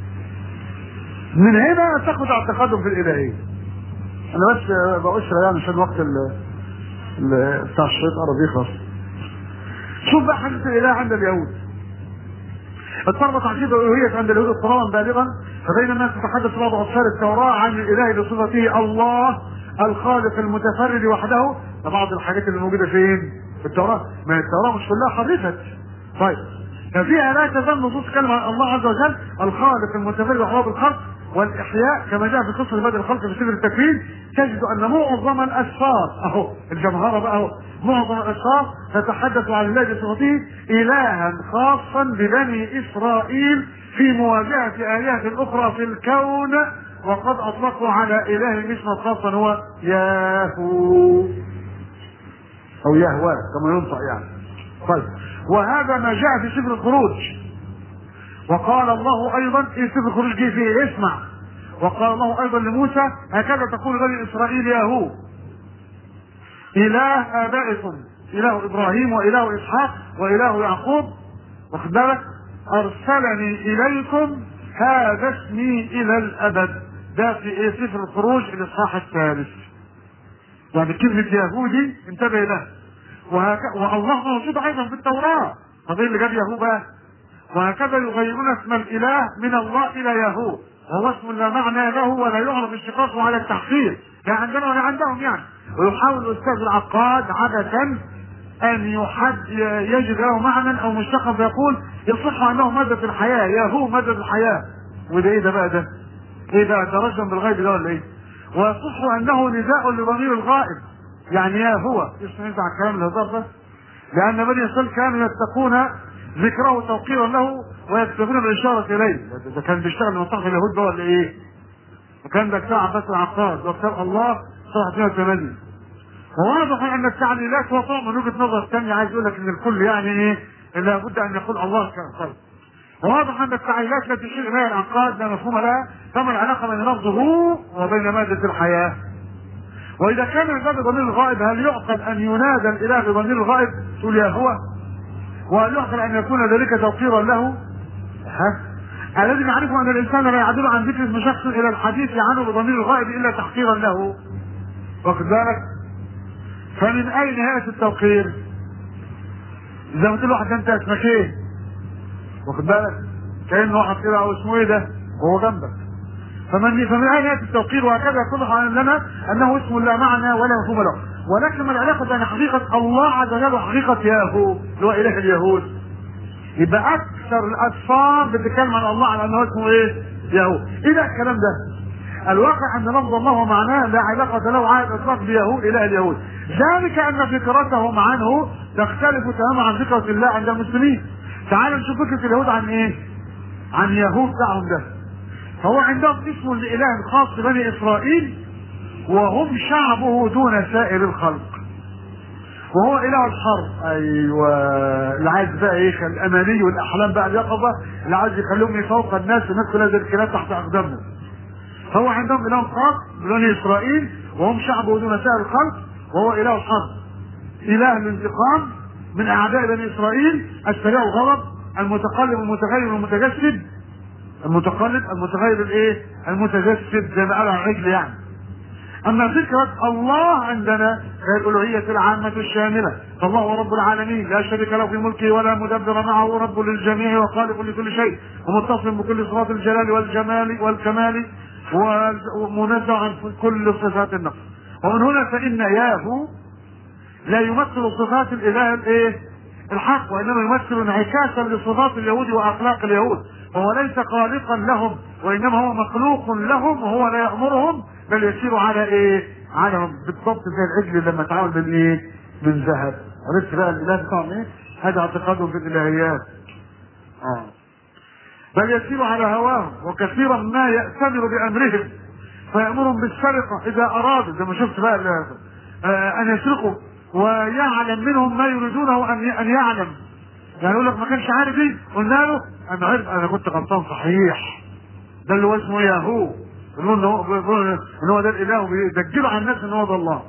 من هنا تاخد اعتقادهم في الإلهية. أنا بس بأشرى يعني عشان وقت ال بتاع الشريط قرب يخلص. شوف بقى حديث الاله عند اليهود. اضطربت عقيده الالوهيه عند اليهود اضطرابا بالغا فبينما تتحدث بعض اطفال التوراه عن الاله بصفته الله الخالق المتفرد وحده. بعض الحاجات اللي موجوده فين؟ في التوراه. ما التوراه مش كلها حرفت. طيب ففيها لا تزال نصوص كلمه عن الله عز وجل الخالق المتفرد وحده بالخلق والاحياء كما جاء في قصه بدء الخلق في سفر التكوين. تجد ان معظم الاسفار اهو الجمهره بقى اهو معظم الاسفار تتحدث عن الله بصفته الها خاصا ببني اسرائيل في مواجهه الهات اخرى في الكون وقد اطلقوا على اله اسما خاصا هو ياهو او يهوى كما ينطق يعني. طيب وهذا ما جاء في سفر الخروج. وقال الله ايضا في سفر الخروج جه فيه اسمع وقال الله ايضا لموسى هكذا تقول بني اسرائيل ياهو اله ابائكم اله ابراهيم واله اسحاق واله يعقوب واخد بالك ارسلني اليكم هذا اسمي الى الابد. ده في ايه؟ سفر الخروج الاصحاح الثالث. يعني كلمه يهودي انتبه لها. والله موجود ايضا في التوراه. طب ايه اللي جاب يهو بقى؟ وهكذا يغيرون اسم الاله من الله الى يهو وهو اسم لا معنى له ولا يعرف اشتقاقه على التحقيق لا عندنا ولا عندهم يعني. ويحاول الاستاذ العقاد عادة ان يحد يجد له معنى او مشتقا فيقول يصح انه مادة الحياة يهو مادة الحياة. وده ايه ده بقى ده؟ ايه ده ترجم بالغيب ده ولا ايه؟ ويصح انه نداء لضمير الغائب يعني يا هو اسمع انت على الكلام الهزار ده. لان بني اسرائيل كانوا يتقون ذكره توقيرا له ويكتبون الاشاره اليه. ده كان بيشتغل من طرف اليهود ده ولا ايه؟ وكان ده بتاع عباس العقاد وكتاب الله صفحه اثنين وثمانين. وواضح ان التعليلات وطبعا من وجهه نظر ثانيه عايز يقول لك ان الكل يعني ايه لابد ان يقول الله كان. وواضح ان التعليلات التي تشير اليها العقاد لا مفهوم لها كما العلاقه بين لفظه وبين ماده الحياه. واذا كان الباب بضمير الغائب هل يعقل ان ينادى الاله بضمير الغائب تقول يا هو؟ وهل يعقل ان يكون ذلك توقيرا له؟ ها؟ الذي نعرفه ان الانسان لا يعدل عن ذكر اسم شخص الى الحديث عنه بضمير الغائب الا تحقيرا له. واخد بالك؟ فمن اين هيئه التوقير؟ زي ما تقول واحد انت اسمك ايه؟ واخد بالك؟ كأنه واحد كده او اسمه ايه ده؟ وهو جنبك. فمن فمن اين ياتي التوقير وهكذا يتضح لنا انه اسم لا معنى ولا مفهوم له. ولكن ما العلاقه بين حقيقه الله عز وجل وحقيقه ياهو اللي هو اله اليهود؟ يبقى اكثر الاسفار بتتكلم عن الله على انه اسمه ايه؟ ياهو. ايه ده الكلام ده؟ الواقع ان لفظ الله ومعناه لا علاقه له على الاطلاق بيهود اله اليهود، ذلك ان فكرتهم عنه تختلف تماما عن فكره الله عند المسلمين. تعالوا نشوف فكره اليهود عن ايه؟ عن يهود بتاعهم ده. فهو عندهم اسم الاله الخاص ببني اسرائيل وهم شعبه دون سائر الخلق، وهو اله الحرب. ايوه، اللي عايز بقى ايه الاماني والاحلام بقى اليقظه، اللي عايز يخليهم فوق الناس، الناس كلها زي الكلاب تحت اقدامهم. فهو عندهم اله خاص ببني اسرائيل وهم شعبه دون سائر الخلق، وهو اله الحرب، اله الانتقام من اعداء بني اسرائيل، السريع الغضب، المتقلب المتغير المتجسد، المتقلب المتغير الايه المتجسد زي ما قال على العجل يعني. اما فكرة الله عندنا هي الالوهية العامة الشاملة، فالله رب العالمين لا شريك له في ملكه ولا مدبر معه، رب للجميع وخالق لكل شيء، ومتصف بكل صفات الجلال والجمال والكمال، ومنزه عن كل صفات النقص. ومن هنا فإن ياهو لا يمثل صفات الاله الايه الحق، وانما يمثل انعكاسا لصفات اليهود واخلاق اليهود، وهو ليس خالقا لهم وانما هو مخلوق لهم، وهو لا يأمرهم بل يسير على ايه علىهم بالضبط زي العجل لما تعامل من ايه من ذهب. عرفت بقى الاله بتاعهم ايه؟ هذا اعتقادهم في الالهيات. اه بل يسير على هواهم، وكثيرا ما يأتمر بامرهم فيأمرهم بالسرقة اذا ارادوا، زي ما شفت بقى آه ان يسرقوا، ويعلم منهم ما يريدونه ان ان يعلم. يعني يقول لك ما كانش عارف ايه، قلنا له انا عارف، انا كنت غلطان صحيح. ده اللي هو اسمه ياهو، يقولون ان هو ان هو ده الاله، وبيدجلوا على الناس ان هو ده الله.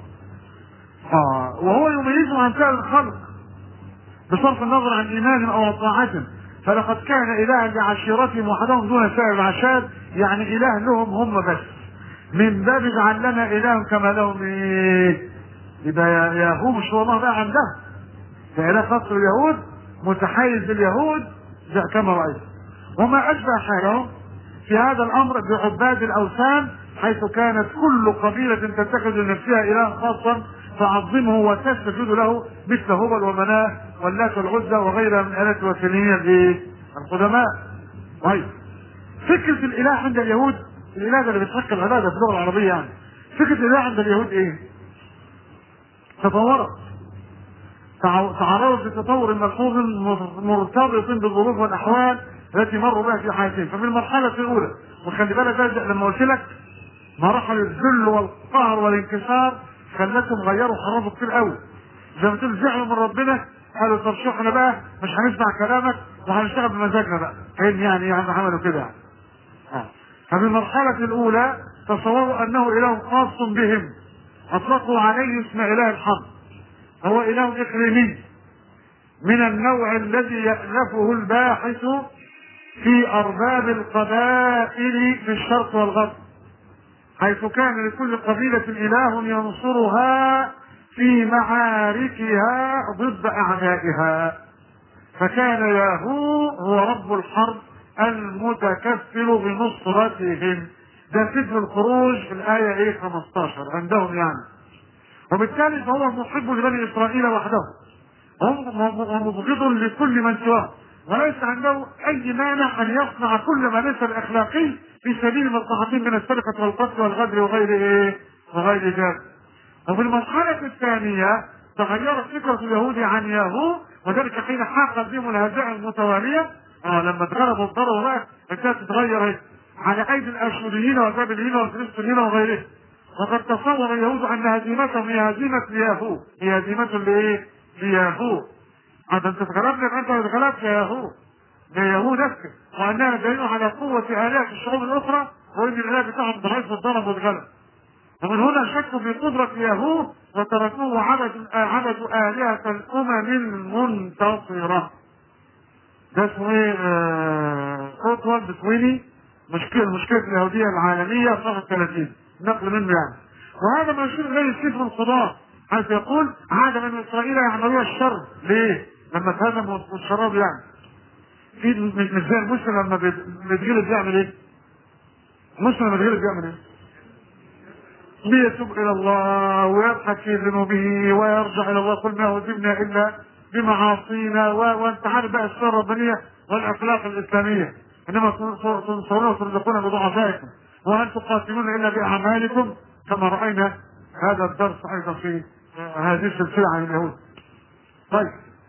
اه وهو يميزه عن سائر الخلق بصرف النظر عن ايمانهم او طاعتهم، فلقد كان الها لعشيرتهم وحدهم دون سائر العشائر، يعني اله لهم هم بس، من باب اجعل لنا اله كما لهم ايه. يبقى ياهو مش هو الله بقى عندهم، ده اله خاص باليهود متحيز باليهود كما رايت. وما اشبه حالهم في هذا الامر بعباد الاوثان، حيث كانت كل قبيلة تتخذ لنفسها الها خاصا تعظمه وتسجد له، مثل هبل ومناه واللات والعزى وغيرها من الات الوثنيين القدماء. طيب فكرة الاله عند اليهود، الاله اللي بتحكي العبادة في اللغة العربية يعني، فكرة الاله عند اليهود ايه؟ تطورت تعرضت لتطور ملحوظ مرتبط بالظروف والاحوال التي مروا بها في حياتهم. ففي المرحله الاولى، وخلي بالك لما قلت لك مراحل الذل والقهر والانكسار خلتهم غيروا حرفوا كتير قوي، زي ما تقول زعلوا من ربنا، قالوا طب شو احنا بقى مش هنسمع كلامك وهنشتغل بمزاجنا بقى، فين يعني يعني عملوا كده يعني. اه ففي المرحله الاولى تصوروا انه اله خاص بهم، اطلقوا عليه اسم اله الحرب، هو اله اقليمي من النوع الذي يألفه الباحث في ارباب القبائل في الشرق والغرب، حيث كان لكل قبيلة اله ينصرها في معاركها ضد اعدائها، فكان ياهو هو رب الحرب المتكفل بنصرتهم. ده سفر الخروج في الآية ايه خمستاشر عندهم يعني. وبالتالي فهو محب لبني اسرائيل وحده، ومبغض لكل من سواه، وليس عنده اي مانع ان يصنع كل ما ليس الاخلاقي في سبيل مصلحتهم من السرقه والقتل والغدر وغير ايه وغير ذلك. وفي المرحله الثانيه تغيرت فكره اليهود عن ياهو، وذلك حين حاقت بهم الهزائم المتواليه. اه لما اتغلبوا الضرر بقى ابتدت تتغير على ايدي الاشوريين والبابليين والفلسطينيين وغيرهم. وقد تصور اليهود ان هزيمتهم هي هزيمه لياهو، هي هزيمه لايه؟ لياهو. هذا انت اتغلبنا، انت اتغلبت يا ياهو، يا ياهو نفسك، وانها دليل على قوه الاف الشعوب الاخرى، وان الاله بتاعهم ضعيف الضرب والغلب. ومن هنا شكوا في قدره ياهو وتركوه عبدوا عبدوا الهه الامم المنتصره. ده اسمه ايه؟ اوتوال بتويني، مشكله مشكله اليهوديه العالميه صفحه ثلاثين، نقل منه يعني. وهذا ما يشير اليه سفر القضاء، حيث يقول عاد بني اسرائيل يعملون الشر. ليه؟ لما تهزموا والشراب يعني. في مش زي المسلم لما بيتغلب بيعمل ايه؟ المسلم لما بيتغلب بيعمل ايه؟ بيتوب الى الله ويضحك في ذنوبه ويرجع الى الله، قل ما هزمنا الا بمعاصينا، وانت عارف بقى السيره الربانيه والاخلاق الاسلاميه، انما تنصرون وترزقون بضعفائكم وهل تقاتلون الا باعمالكم؟ كما راينا هذا الدرس ايضا في هذه السلسله عن اليهود. طيب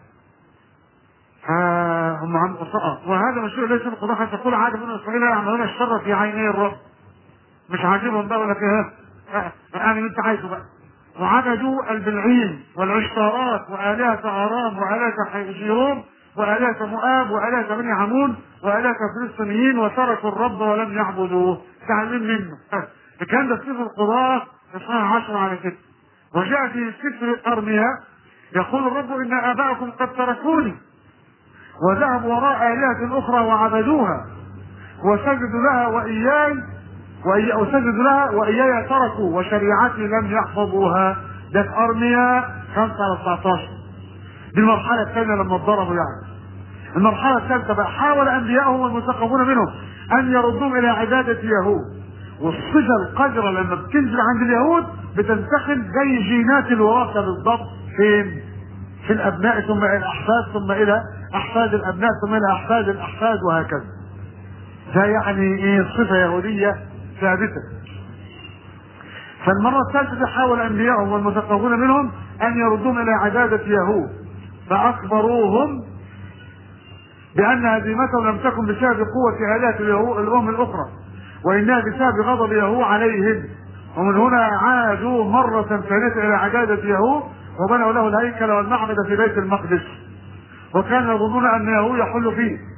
هم عن قصاء، وهذا مشروع ليس بالقضاء حتى تقول عاد من اسرائيل يعملون الشر في عيني الرب. مش عاجبهم بقى ولا كده، يعني انت عايزه بقى. وعبدوا البلعين والعشتارات والهه ارام والهه حيزيروم والهه مؤاب والهه بني عمون والهه فلسطينيين وتركوا الرب ولم يعبدوه. تعلم منه. كان ده سفر القضاء اصحاح عشرة على كده. وجاء في سفر ارميا يقول الرب ان اباءكم قد تركوني وذهبوا وراء آلهة أخرى وعبدوها وسجدوا لها وإياي وسجدوا لها وإياي تركوا وشريعتي لم يحفظوها. ده في أرميا خمسة أربعتاشر. دي المرحلة الثانية لما اتضربوا يعني. المرحلة الثالثة بقى حاول أنبيائهم والمثقفون منهم أن يردوهم إلى عبادة يهود. والصفة القذرة لما بتنزل عند اليهود بتنتقل زي جينات الوراثة بالضبط. فين؟ في الأبناء ثم إلى الأحفاد ثم إلى أحفاد الأبناء ثم إلى أحفاد الأحفاد وهكذا. ده يعني إيه؟ صفة يهودية ثابتة. فالمرة الثالثة حاول أنبيائهم والمثقفون منهم أن يردوهم إلى عبادة يهود، فأخبروهم بأن هزيمتهم لم تكن بسبب قوة آلهة اليهود الأمم الأخرى، وإنها بسبب غضب يهود عليهم. ومن هنا عادوا مرة ثانية إلى عبادة يهود وبنوا له الهيكل والمعبد في بيت المقدس، وكانوا يظنون أن يهود يحل فيه.